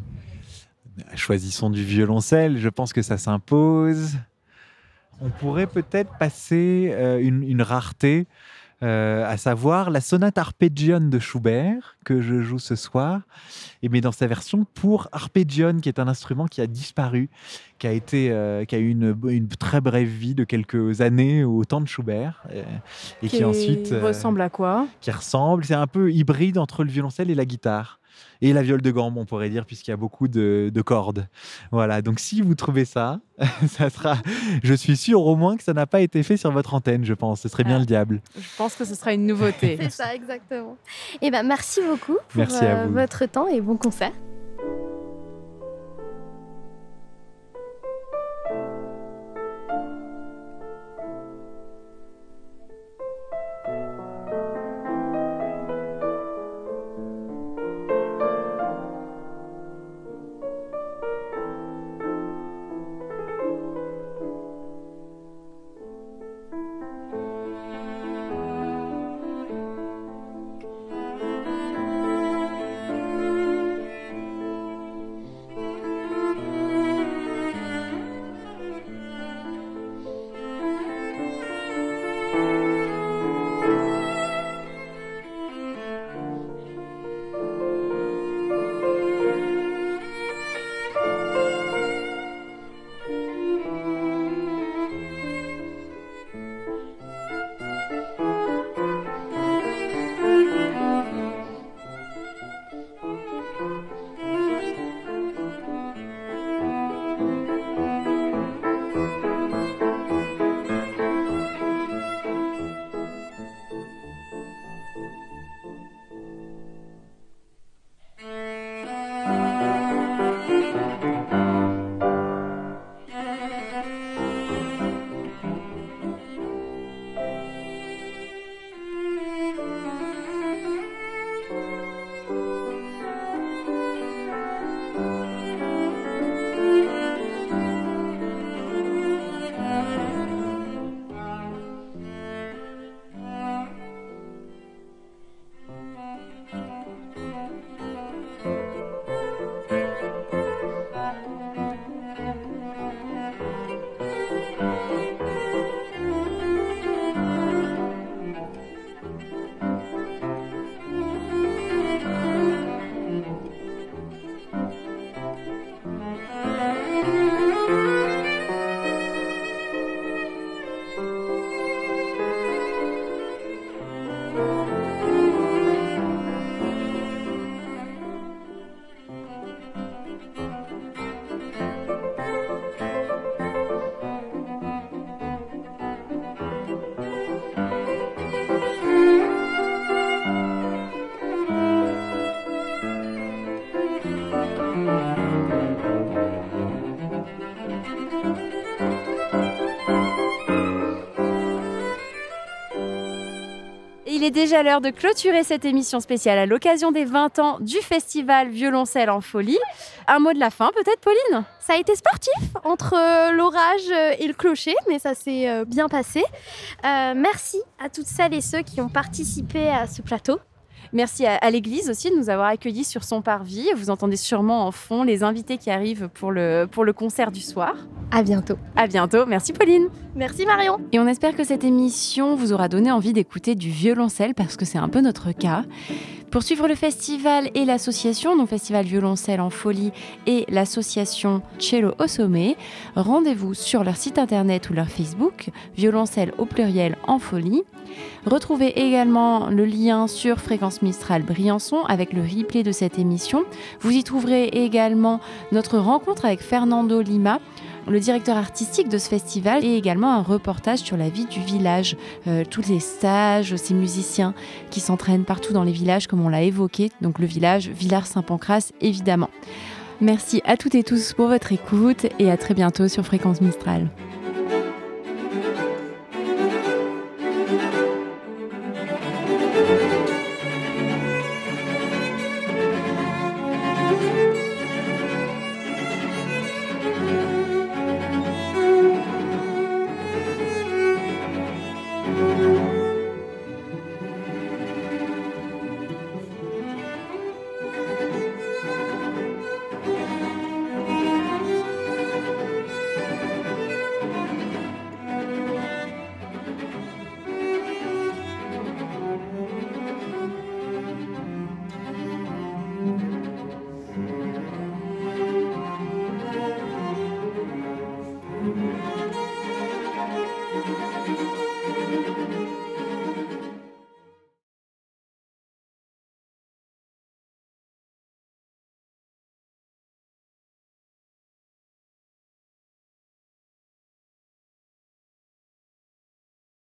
Choisissons du violoncelle, je pense que ça s'impose. On pourrait peut-être passer euh, une, une rareté, euh, à savoir la sonate arpeggione de Schubert, que je joue ce soir, et mais dans sa version pour arpeggione, qui est un instrument qui a disparu, qui a, été, euh, qui a eu une, une très brève vie de quelques années au temps de Schubert, euh, et qui, qui ensuite... Euh, ressemble à quoi ? Qui ressemble, c'est un peu hybride entre le violoncelle et la guitare. Et la viole de gambe, on pourrait dire, puisqu'il y a beaucoup de, de cordes. Voilà, donc si vous trouvez ça, ça sera... Je suis sûr au moins que ça n'a pas été fait sur votre antenne, je pense. Ce serait bien ah, le diable. Je pense que ce sera une nouveauté. C'est ça, exactement. Eh ben, merci beaucoup pour merci à euh, vous. votre temps et bon concert. est déjà l'heure de clôturer cette émission spéciale à l'occasion des vingt ans du festival Violoncelle en Folie. Un mot de la fin peut-être, Pauline ? Ça a été sportif entre l'orage et le clocher, mais ça s'est bien passé. Euh, merci à toutes celles et ceux qui ont participé à ce plateau. Merci à, à l'église aussi de nous avoir accueillis sur son parvis. Vous entendez sûrement en fond les invités qui arrivent pour le, pour le concert du soir. À bientôt. À bientôt. Merci Pauline. Merci Marion. Et on espère que cette émission vous aura donné envie d'écouter du violoncelle parce que c'est un peu notre cas. Pour suivre le festival et l'association, donc Festival Violoncelle en Folie et l'association Cello au Sommet, rendez-vous sur leur site internet ou leur Facebook, Violoncelle au pluriel en Folie. Retrouvez également le lien sur Fréquence Mistral Briançon avec le replay de cette émission. Vous y trouverez également notre rencontre avec Fernando Lima, le directeur artistique de ce festival, et également un reportage sur la vie du village, euh, tous les stages, ces musiciens qui s'entraînent partout dans les villages comme on l'a évoqué, donc le village Villars-Saint-Pancrace évidemment. Merci à toutes et tous pour votre écoute et à très bientôt sur Fréquence Mistral.